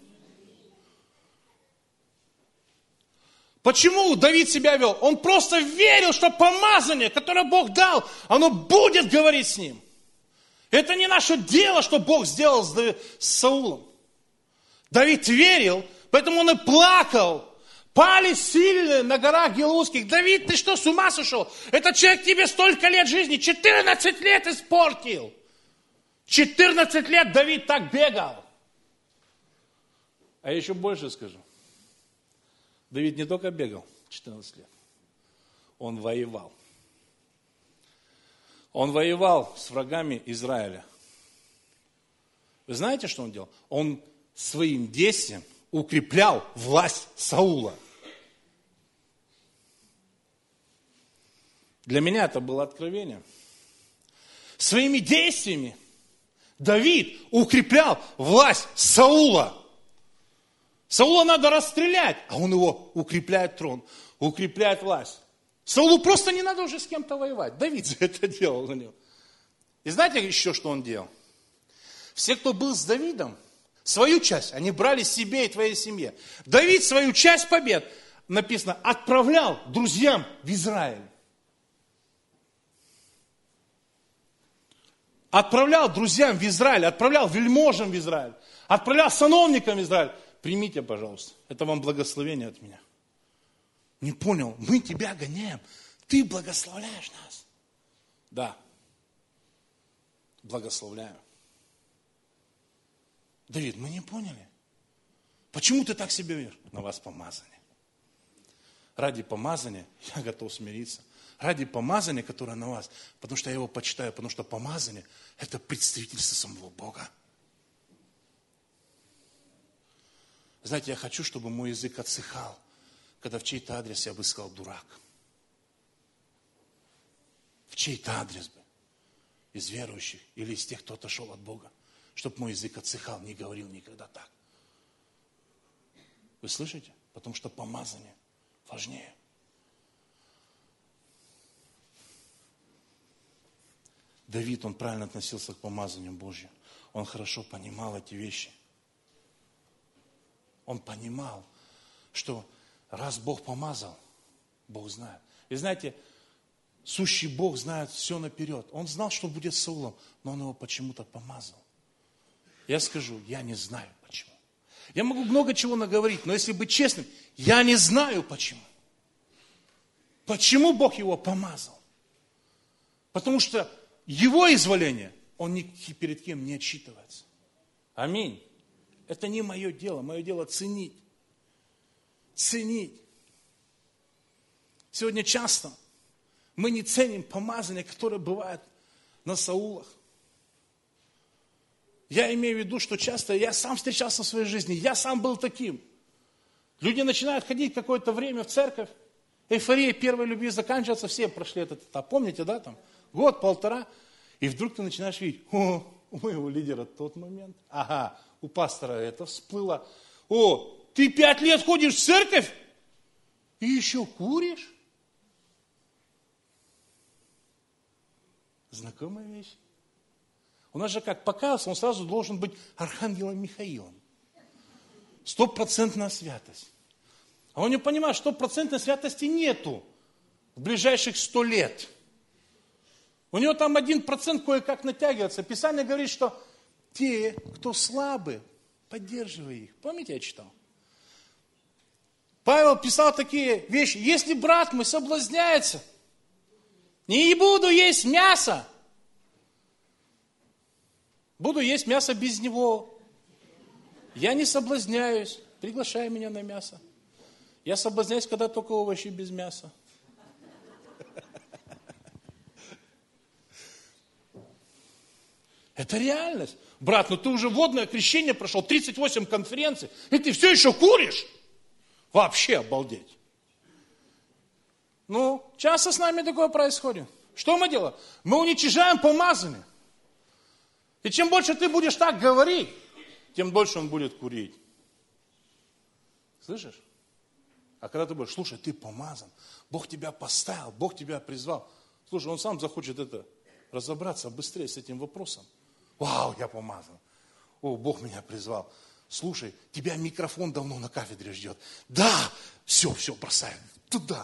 Speaker 2: Почему Давид себя вел? Он просто верил, что помазание, которое Бог дал, оно будет говорить с ним. Это не наше дело, что Бог сделал с, Давид, с Саулом. Давид верил, поэтому он и плакал. Пали сильные на горах Гилвуйских. Давид, ты что, с ума сошел? Этот человек тебе столько лет жизни, четырнадцать лет испортил. четырнадцать лет Давид так бегал. А я еще больше скажу. Давид не только бегал четырнадцать лет, он воевал. Он воевал с врагами Израиля. Вы знаете, что он делал? Он своим действием укреплял власть Саула. Для меня это было откровение. Своими действиями Давид укреплял власть Саула. Саула надо расстрелять, а он его укрепляет трон, укрепляет власть. Саулу просто не надо уже с кем-то воевать. Давид же это делал на него. И знаете еще, что он делал? Все, кто был с Давидом, свою часть они брали себе и твоей семье. Давид свою часть побед, написано, отправлял друзьям в Израиль. Отправлял друзьям в Израиль, отправлял вельможам в Израиль, отправлял сановникам в Израиль. Примите, пожалуйста, это вам благословение от меня. Не понял, мы тебя гоняем, ты благословляешь нас. Да, благословляю. Давид, мы не поняли. Почему ты так себя ведешь? На вас помазание. Ради помазания я готов смириться. Ради помазания, которое на вас, потому что я его почитаю, потому что помазание – это представительство самого Бога. Знаете, я хочу, чтобы мой язык отсыхал, когда в чей-то адрес я бы сказал дурак. В чей-то адрес бы. Из верующих или из тех, кто отошел от Бога. Чтобы мой язык отсыхал, не говорил никогда так. Вы слышите? Потому что помазание важнее. Давид, он правильно относился к помазанию Божьему. Он хорошо понимал эти вещи. Он понимал, что раз Бог помазал, Бог знает. И знаете, сущий Бог знает все наперед. Он знал, что будет с Саулом, но он его почему-то помазал. Я скажу, я не знаю почему. Я могу много чего наговорить, но если быть честным, я не знаю почему. Почему Бог его помазал? Потому что его изволение, он ни перед кем не отчитывается. Аминь. Это не мое дело. Мое дело ценить. Ценить. Сегодня часто мы не ценим помазание, которое бывает на Саулах. Я имею в виду, что часто я сам встречался в своей жизни, я сам был таким. Люди начинают ходить какое-то время в церковь, эйфория первой любви заканчивается, все прошли этот этап. Помните, да, там, год, полтора, и вдруг ты начинаешь видеть, о, у моего лидера тот момент, ага, у пастора это всплыло, о, ты пять лет ходишь в церковь и еще куришь? Знакомая вещь. У нас же как покаялся, он сразу должен быть архангелом Михаилом. Стопроцентная святость. А он не понимает, что процентной святости нету в ближайших сто лет. У него там один процент кое-как натягивается. Писание говорит, что те, кто слабы, поддерживай их. Помните, я читал? Павел писал такие вещи. Если брат мой соблазняется, не буду есть мясо, буду есть мясо без него. Я не соблазняюсь. Приглашай меня на мясо. Я соблазняюсь, когда только овощи без мяса. Это реальность. Брат, ну ты уже водное крещение прошел, тридцать восемь конференций, и ты все еще куришь? Вообще обалдеть. Ну, часто с нами такое происходит. Что мы делаем? Мы уничижаем помазание. И чем больше ты будешь так говорить, тем больше он будет курить. Слышишь? А когда ты будешь, слушай, ты помазан, Бог тебя поставил, Бог тебя призвал. Слушай, он сам захочет это разобраться быстрее с этим вопросом. Вау, я помазан. О, Бог меня призвал. Слушай, тебя микрофон давно на кафедре ждет. Да, все, все, бросай, туда.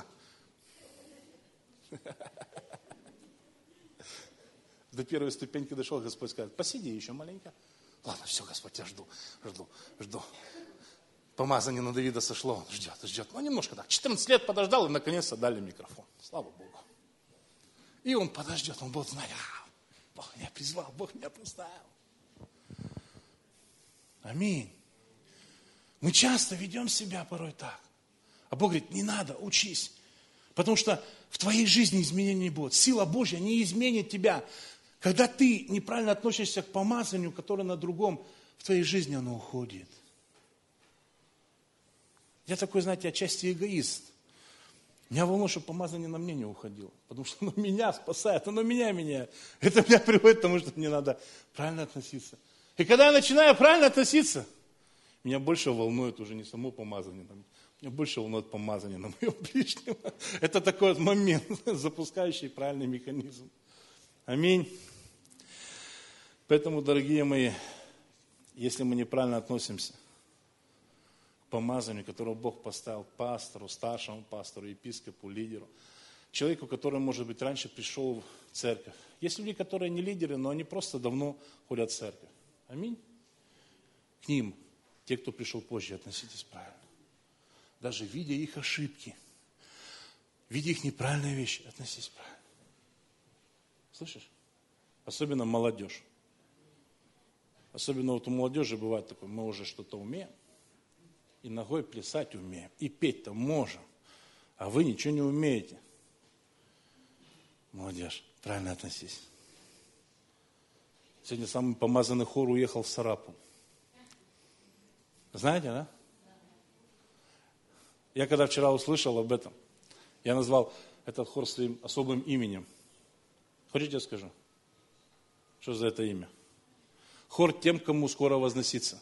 Speaker 2: До первой ступеньки дошел, Господь скажет, посиди еще маленько. Ладно, все, Господь, я жду, жду, жду. Помазание на Давида сошло, он ждет, ждет. Ну, немножко так, четырнадцать лет подождал, и наконец-то дали микрофон. Слава Богу. И он подождет, он будет знать, а, Бог меня призвал, Бог меня поставил. Аминь. Мы часто ведем себя порой так. А Бог говорит, не надо, учись. Потому что в твоей жизни изменений не будет. Сила Божья не изменит тебя. Когда ты неправильно относишься к помазанию, которое на другом, в твоей жизни оно уходит. Я такой, знаете, отчасти эгоист. Меня волнует, чтобы помазание на мне не уходило. Потому что оно меня спасает, оно меня меняет. Это меня приводит к тому, что мне надо правильно относиться. И когда я начинаю правильно относиться, меня больше волнует уже не само помазание. Меня больше волнует помазание на моего ближнего. Это такой вот момент, запускающий правильный механизм. Аминь. Поэтому, дорогие мои, если мы неправильно относимся к помазанию, которого Бог поставил пастору, старшему пастору, епископу, лидеру, человеку, который, может быть, раньше пришел в церковь. Есть люди, которые не лидеры, но они просто давно ходят в церковь. Аминь. К ним, те, кто пришел позже, относитесь правильно. Даже видя их ошибки, видя их неправильные вещи, относитесь правильно. Слышишь? Особенно молодежь. Особенно вот у молодежи бывает такое, мы уже что-то умеем, и ногой плясать умеем, и петь-то можем, а вы ничего не умеете. Молодежь, правильно относись. Сегодня самый помазанный хор уехал в Сарапул. Знаете, да? Я когда вчера услышал об этом, я назвал этот хор своим особым именем. Хотите, я скажу? Что за это имя? Хор тем, кому скоро возноситься.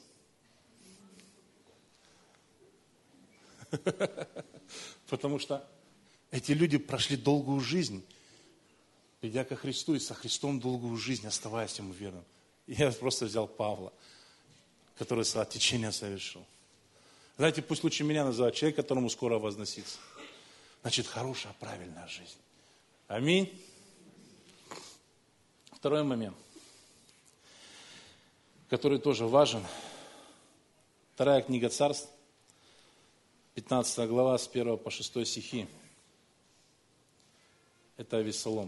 Speaker 2: Потому что эти люди прошли долгую жизнь, придя ко Христу и со Христом долгую жизнь, оставаясь Ему верным. Я просто взял Павла, который соотечение совершил. Знаете, пусть лучше меня называют человек, которому скоро возноситься. Значит, хорошая, правильная жизнь. Аминь. Второй момент, который тоже важен. Вторая книга Царств, пятнадцатая глава, с первого по шестой стихи. Это Авессалом.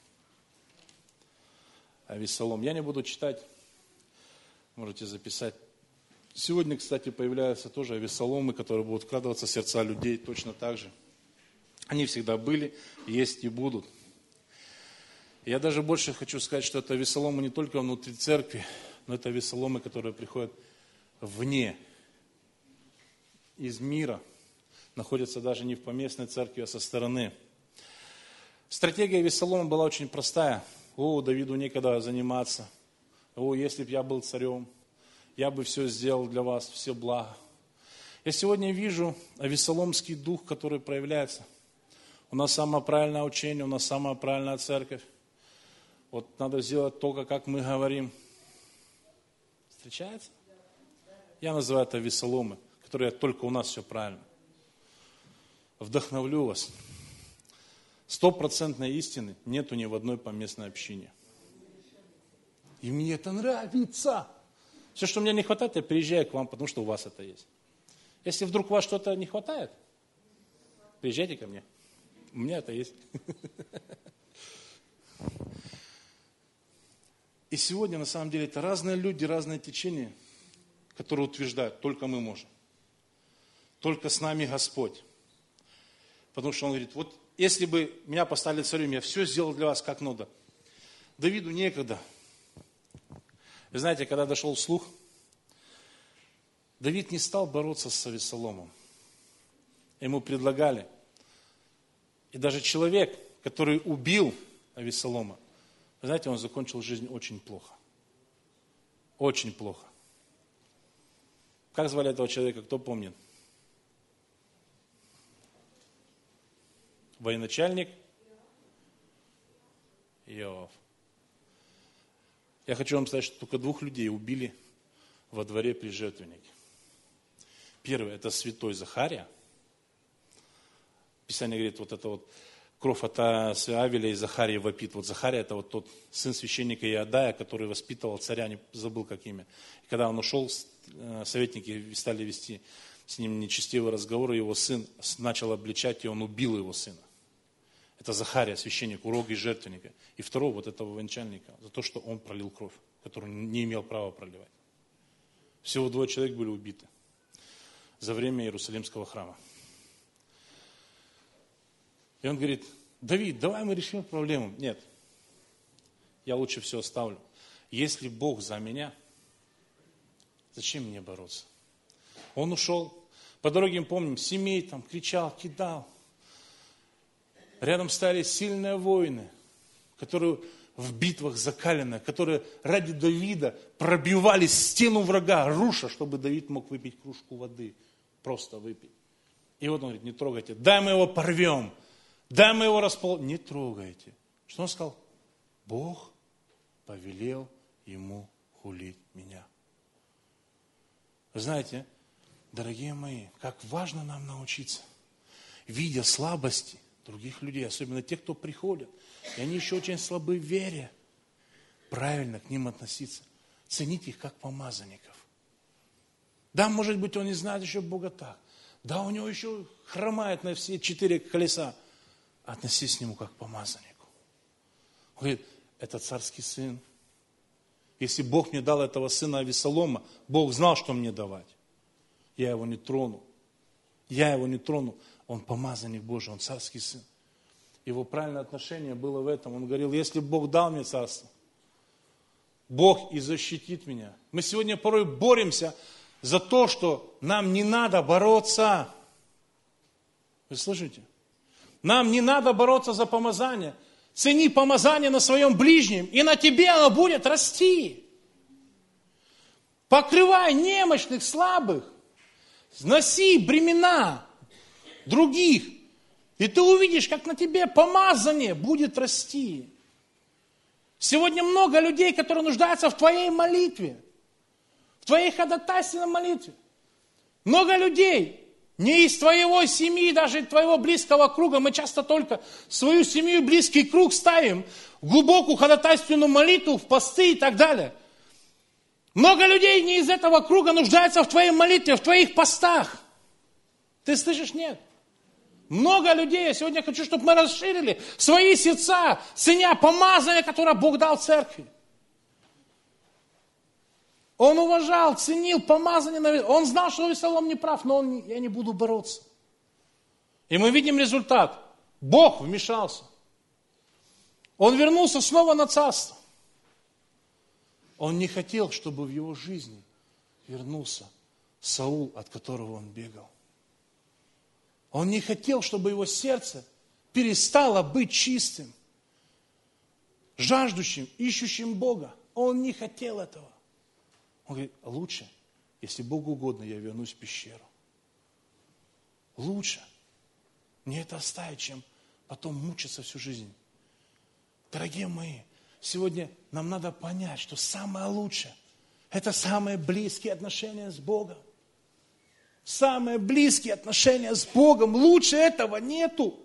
Speaker 2: Авессалом. Я не буду читать, можете записать. Сегодня, кстати, появляются тоже Авессаломы, которые будут вкладываться в сердца людей точно так же. Они всегда были, есть и будут. Я даже больше хочу сказать, что это Авессаломы не только внутри церкви, но это Авессаломы, которые приходят вне, из мира, находятся даже не в поместной церкви, а со стороны. Стратегия Авессалома была очень простая. О, Давиду некогда заниматься. О, если бы я был царем, я бы все сделал для вас, все благо. Я сегодня вижу авессаломский дух, который проявляется. У нас самое правильное учение, у нас самая правильная церковь. Вот надо сделать только, как мы говорим. Встречается? Я называю это авессаломы, которые только у нас все правильно.
Speaker 1: вдохновлю вас. Стопроцентной истины нету ни в одной поместной общине. И мне это нравится. Все, что мне не хватает, я приезжаю к вам, потому что у вас это есть. Если вдруг у вас что-то не хватает, приезжайте ко мне. У меня это есть. И сегодня, на самом деле, это разные люди, разные течения, которые утверждают, только мы можем. Только с нами Господь. Потому что Он говорит, вот если бы меня поставили царем, я все сделал для вас как надо. Давиду некогда. Вы знаете, когда дошел слух, Давид не стал бороться с Авессаломом. Ему предлагали. И даже человек, который убил Авессалома, вы знаете, он закончил жизнь очень плохо. Очень плохо. Как звали этого человека, кто помнит? Военачальник Иов. Я хочу вам сказать, что только двух людей убили во дворе при жертвеннике. Первый – это святой Захария. Писание говорит, вот это вот кровь от Авеля и Захария вопит. Вот Захария – это вот тот сын священника Иодая, который воспитывал царя, не забыл как имя. И когда он ушел, советники стали вести с ним нечестивые разговоры, его сын начал обличать, и он убил его сына. Это Захария, священник, урок и жертвенника. И второго, вот этого венчальника, за то, что он пролил кровь, которую не имел права проливать. Всего двое человек были убиты за время Иерусалимского храма. И он говорит, Давид, давай мы решим проблему. Нет, я лучше все оставлю. Если Бог за меня, зачем мне бороться? Он ушел. По дороге, мы помним, семей там кричал, кидал. Рядом стали сильные воины, которые в битвах закаленные, которые ради Давида пробивали стену врага, руша, чтобы Давид мог выпить кружку воды. Просто выпить. И вот он говорит, не трогайте, дай мы его порвем, дай мы его расположим. Не трогайте. Что он сказал? Бог повелел ему хулить меня. Вы знаете, дорогие мои, как важно нам научиться, видя слабости других людей, особенно тех, кто приходит, и они еще очень слабы в вере, правильно к ним относиться, ценить их как помазанников. Да, может быть, он не знает еще Бога так, да, у него еще хромает на все четыре колеса, относись к нему как к помазаннику. Он говорит, это царский сын. Если Бог мне дал этого сына Авессалома, Бог знал, что мне давать. Я его не трону. Я его не трону. Он помазанник Божий, он царский сын. Его правильное отношение было в этом. Он говорил, если Бог дал мне царство, Бог и защитит меня. Мы сегодня порой боремся за то, что нам не надо бороться. Вы слышите? Нам не надо бороться за помазание. Цени помазание на своем ближнем, и на тебе оно будет расти. Покрывай немощных, слабых. Сноси бремена других. И ты увидишь, как на тебе помазание будет расти. Сегодня много людей, которые нуждаются в твоей молитве. В твоей ходатайственной молитве. Много людей не из твоего семьи, даже из твоего близкого круга. Мы часто только свою семью и близкий круг ставим в глубокую ходатайственную молитву, в посты и так далее. Много людей не из этого круга нуждаются в твоей молитве, в твоих постах. Ты слышишь? Нет. Много людей. Я сегодня хочу, чтобы мы расширили свои сердца, ценя помазание, которое Бог дал церкви. Он уважал, ценил помазание. Он знал, что Авессалом не прав, но он, я не буду бороться. И мы видим результат. Бог вмешался. Он вернулся снова на царство. Он не хотел, чтобы в его жизни вернулся Саул, от которого он бегал. Он не хотел, чтобы его сердце перестало быть чистым, жаждущим, ищущим Бога. Он не хотел этого. Он говорит, лучше, если Богу угодно, я вернусь в пещеру. Лучше мне это оставить, чем потом мучиться всю жизнь. Дорогие мои, сегодня нам надо понять, что самое лучшее – это самые близкие отношения с Богом.
Speaker 2: Самые близкие отношения с Богом. Лучше этого нету.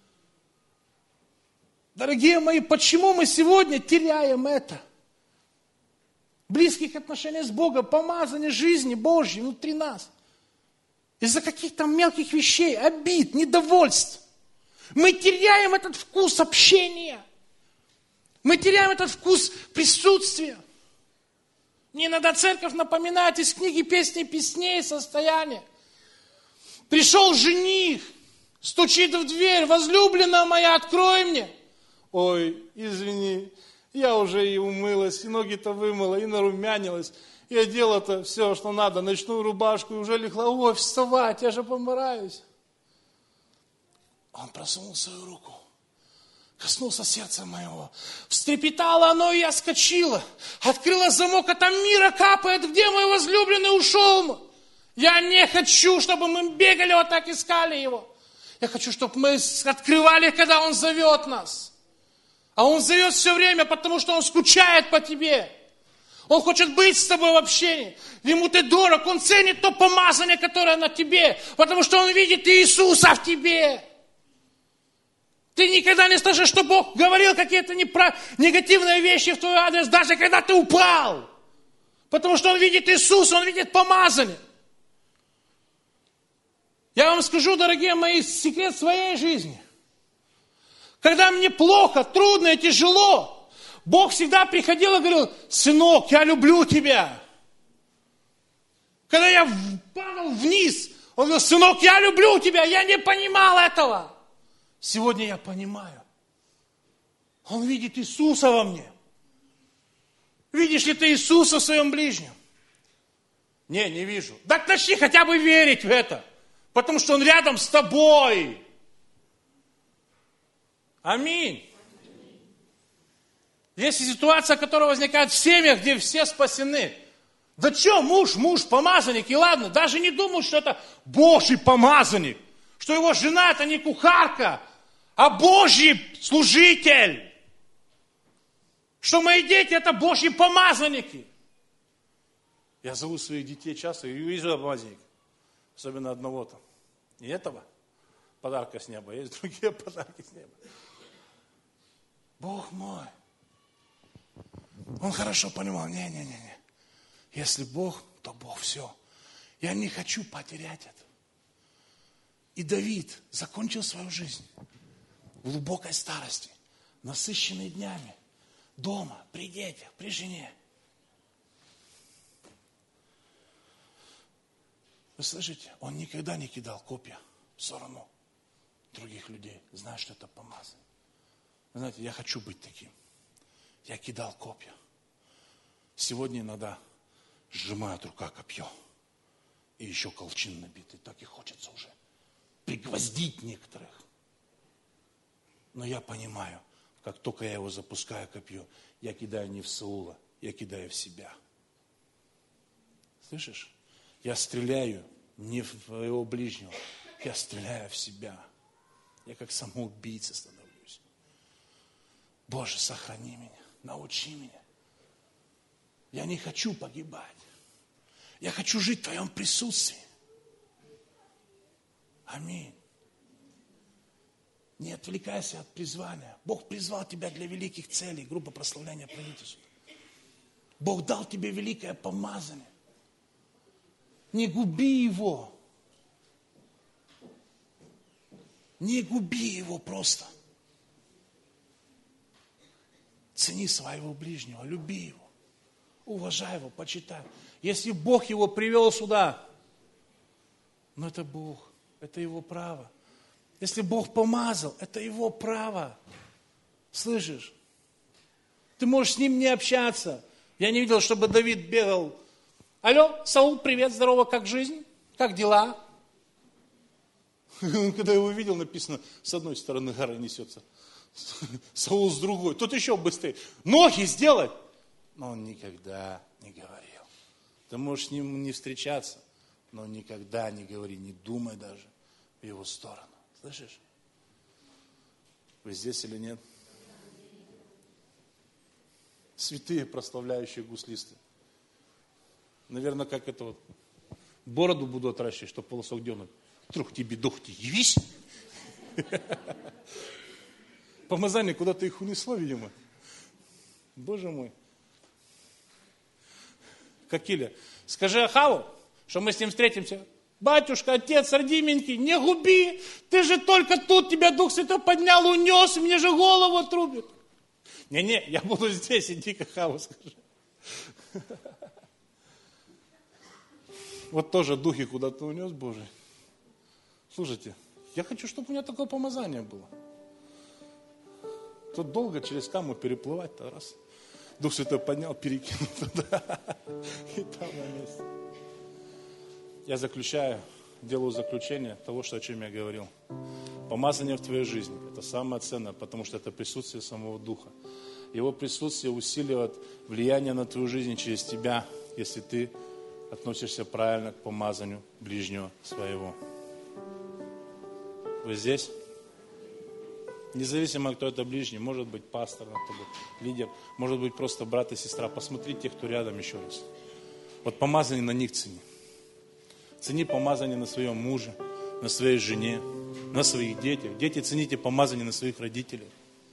Speaker 2: Дорогие мои, почему мы сегодня теряем это? Близких отношений с Богом, помазание жизни Божьей внутри нас. Из-за каких-то мелких вещей, обид, недовольств. Мы теряем этот вкус общения. Мы теряем этот вкус присутствия. Мне иногда церковь напоминает из книги «Песни песней» состояние. Пришел жених, стучит в дверь: возлюбленная моя, открой мне. Ой, извини, я уже и умылась, и ноги-то вымыла, и нарумянилась, и одела-то все, что надо, ночную рубашку, и уже легла. Ой, вставать, я же помираюсь. Он просунул свою руку, коснулся сердца моего. Встрепетало оно, и я скочила. Открыла замок, а там мира капает. Где мой возлюбленный? Ушел. Я не хочу, чтобы мы бегали вот так, искали его. Я хочу, чтобы мы открывали, когда он зовет нас. А он зовет все время, потому что он скучает по тебе. Он хочет быть с тобой в общении. Ему ты дорог. Он ценит то помазание, которое на тебе. Потому что он видит Иисуса в тебе. Ты никогда не слышишь, что Бог говорил какие-то неправ... негативные вещи в твой адрес, даже когда ты упал. Потому что он видит Иисуса, он видит помазание. Я вам скажу, дорогие мои, секрет своей жизни. Когда мне плохо, трудно и тяжело, Бог всегда приходил и говорил: сынок, я люблю тебя. Когда я падал вниз, он говорил: сынок, я люблю тебя. Я не понимал этого. Сегодня я понимаю. Он видит Иисуса во мне. Видишь ли ты Иисуса в своем ближнем? Не, не вижу. Так начни хотя бы верить в это. Потому что Он рядом с тобой. Аминь. Есть ситуация, которая возникает в семьях, где все спасены. Да что, муж, муж, помазанник, и ладно, даже не думают, что это Божий помазанник, что его жена это не кухарка, а Божий служитель, что мои дети это Божьи помазанники. Я зову своих детей часто и вижу помазанника, особенно одного-то. Не этого подарка с неба, есть другие подарки с неба. Бог мой. Он хорошо понимал, не-не-не, если Бог, то Бог все. Я не хочу потерять это. И Давид закончил свою жизнь в глубокой старости, насыщенной днями, дома, при детях, при жене. Вы слышите, он никогда не кидал копья в сторону других людей, зная, что это помазание. Вы знаете, я хочу быть таким. Я кидал копья. Сегодня иногда сжимает рука копье. И еще колчин набитый. Так и хочется уже пригвоздить некоторых. Но я понимаю, как только я его запускаю копье, я кидаю не в Саула, я кидаю в себя. Слышишь? Я стреляю не в твоего ближнего, я стреляю в себя. Я как самоубийца становлюсь. Боже, сохрани меня, научи меня. Я не хочу погибать. Я хочу жить в Твоем присутствии. Аминь. Не отвлекайся от призвания. Бог призвал тебя для великих целей. Группа прославления правительства. Бог дал тебе великое помазание. Не губи его. Не губи его просто. Цени своего ближнего, люби его. Уважай его, почитай. Если Бог его привел сюда, ну это Бог, это его право. Если Бог помазал, это его право. Слышишь? Ты можешь с ним не общаться. Я не видел, чтобы Давид бегал. Алло, Саул, привет, здорово, как жизнь? Как дела? Когда его видел, написано, с одной стороны гора несется, Саул с другой. Тут еще быстрее. Ноги сделать. Но он никогда не говорил. Ты можешь с ним не встречаться, но никогда не говори, не думай даже в его сторону. Слышишь? Вы здесь или нет? Святые, прославляющие гуслисты. Наверное, как это вот Бороду буду отращивать, чтобы волосок дернуть. Трух тебе, дух тебе, явись. Помазание куда-то их унесло, видимо. Боже мой. Как Иля, скажи Ахаву, что мы с ним встретимся. Батюшка, отец, родименький, не губи. Ты же только тут, тебя Дух Святой поднял, унес, мне же голову отрубит. Не-не, я буду здесь, иди к Ахаву, скажи. Вот тоже духи куда-то унес, Божий. Слушайте, я хочу, чтобы у меня такое помазание было. Тут долго через каму переплывать-то раз. Дух Святой поднял, перекинул туда. И там на месте. Я заключаю, делаю заключение того, что, о чем я говорил. Помазание в твоей жизни – это самое ценное, потому что это присутствие самого Духа. Его присутствие усиливает влияние на твою жизнь через тебя, если ты относишься правильно к помазанию ближнего своего. Вы здесь? Независимо, кто это ближний, может быть пастор, лидер, может быть просто брат и сестра. Посмотри тех, кто рядом еще раз. Вот помазание на них цени. Цени помазание на своем муже, на своей жене, на своих детях. Дети, цените помазание на своих родителей.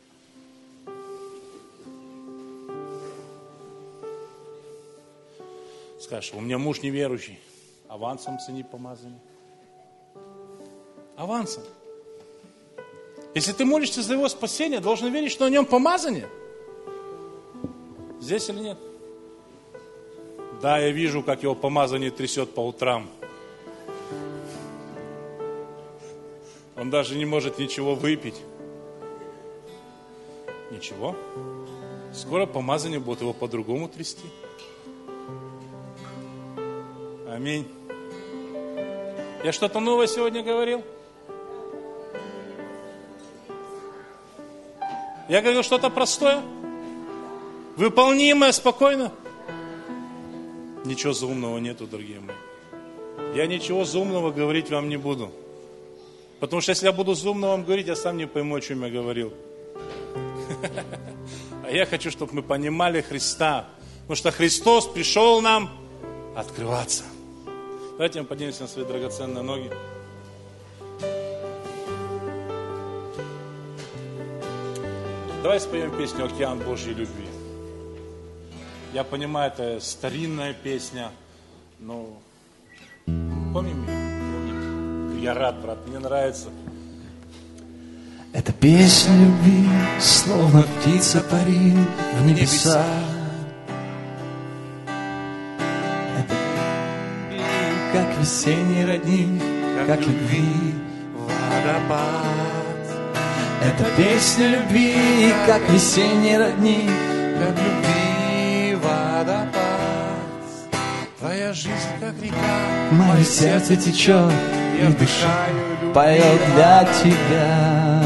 Speaker 2: Скажешь, у меня муж неверующий. Авансом цени помазание. Авансом. Если ты молишься за его спасение, должен верить, что на нем помазание. Здесь или нет? Да, я вижу, как его помазание трясет по утрам. Он даже не может ничего выпить. Ничего. Скоро помазание будет его по-другому трясти. Аминь. Я что-то новое сегодня говорил? Я говорил что-то простое, выполнимое, спокойно. Ничего заумного нету, дорогие мои. Я ничего заумного говорить вам не буду. Потому что если я буду заумно вам говорить, я сам не пойму, о чем я говорил. А я хочу, чтобы мы понимали Христа. Потому что Христос пришел нам открываться. Давайте мы поднимемся на свои драгоценные ноги. Давай споем песню «Океан Божьей любви». Я понимаю, это старинная песня, но помним ее? Я рад, брат, мне нравится.
Speaker 3: Эта песня любви, словно птица парит в небеса. Это как весенний родник, как любви водопад. Это песня любви, как весенний родник, как любви водопад.
Speaker 2: Твоя жизнь, как река,
Speaker 3: мое сердце течет, и душа поет для тебя.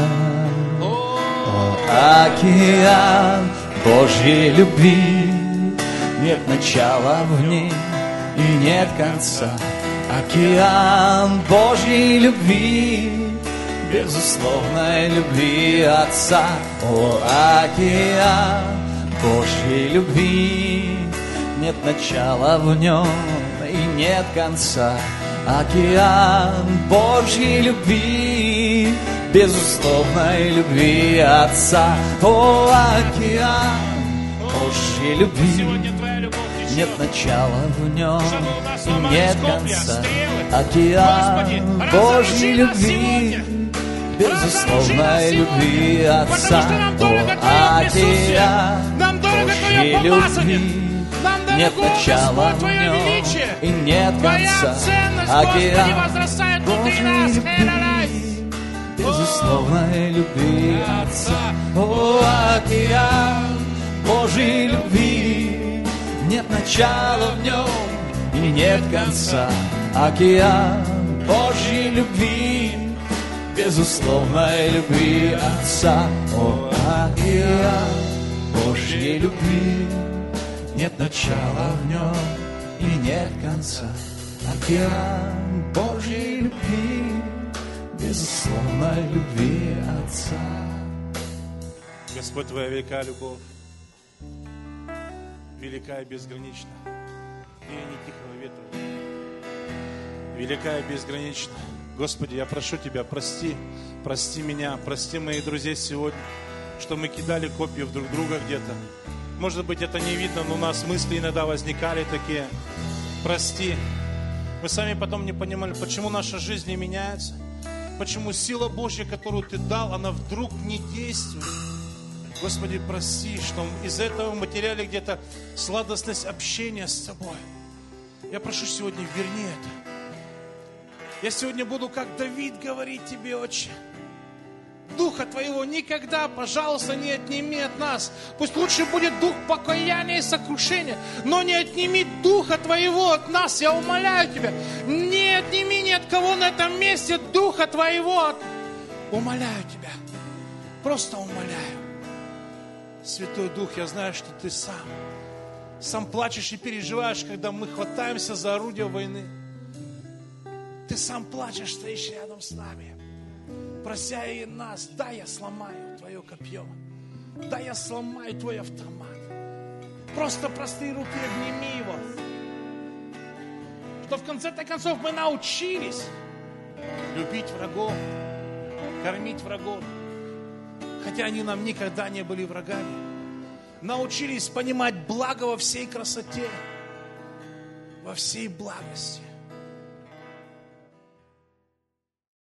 Speaker 3: О, океан Божьей любви, нет начала в ней и нет конца. Океан Божьей любви, безусловной любви Отца. О, океан Божьей любви, нет начала в нем и нет конца. Океан Божьей любви, безусловной любви Отца. О, океан Божьей любви, нет начала в нем и нет конца. Океан Божьей любви, безусловной любви Отца. О, океан Божьей любви, нет начала в нем и нет конца. Океан Божьей любви, безусловной любви Отца. О, океан Божьей любви, нет начала в нем и нет конца. Океан Божьей любви, безусловной любви Отца. О, океан Божьей любви, нет начала в нем и нет конца. Океан Божьей любви, безусловной любви Отца.
Speaker 2: Господь, Твоя велика любовь, велика и безгранична. И не тихого ветра.
Speaker 1: велика и безгранична. Господи, я прошу Тебя, прости, прости меня, прости моих друзей сегодня, что мы кидали копья в друг друга где-то. Может быть, это не видно, но у нас мысли иногда возникали такие. Прости. Мы сами потом не понимали, почему наша жизнь не меняется, почему сила Божья, которую Ты дал, она вдруг не действует. Господи, прости, что из этого мы теряли где-то сладостность общения с Тобой. Я прошу сегодня, верни это. Я сегодня буду, как Давид, говорить Тебе, Отче. Духа Твоего никогда, пожалуйста, не отними от нас. Пусть лучше будет дух покаяния и сокрушения, но не отними Духа Твоего от нас, я умоляю Тебя. Не отними ни от кого на этом месте Духа Твоего. Умоляю Тебя, просто умоляю. Святой Дух, я знаю, что Ты сам, сам плачешь и переживаешь, когда мы хватаемся за орудие войны. Ты сам плачешь, стоишь рядом с нами. Просяя нас, да, я сломаю Твое копье, да, я сломаю Твой автомат. Просто простые руки, обними его. Что в конце-то концов мы научились любить врагов, кормить врагов, хотя они нам никогда не были врагами. Научились понимать благо во всей красоте, во всей благости.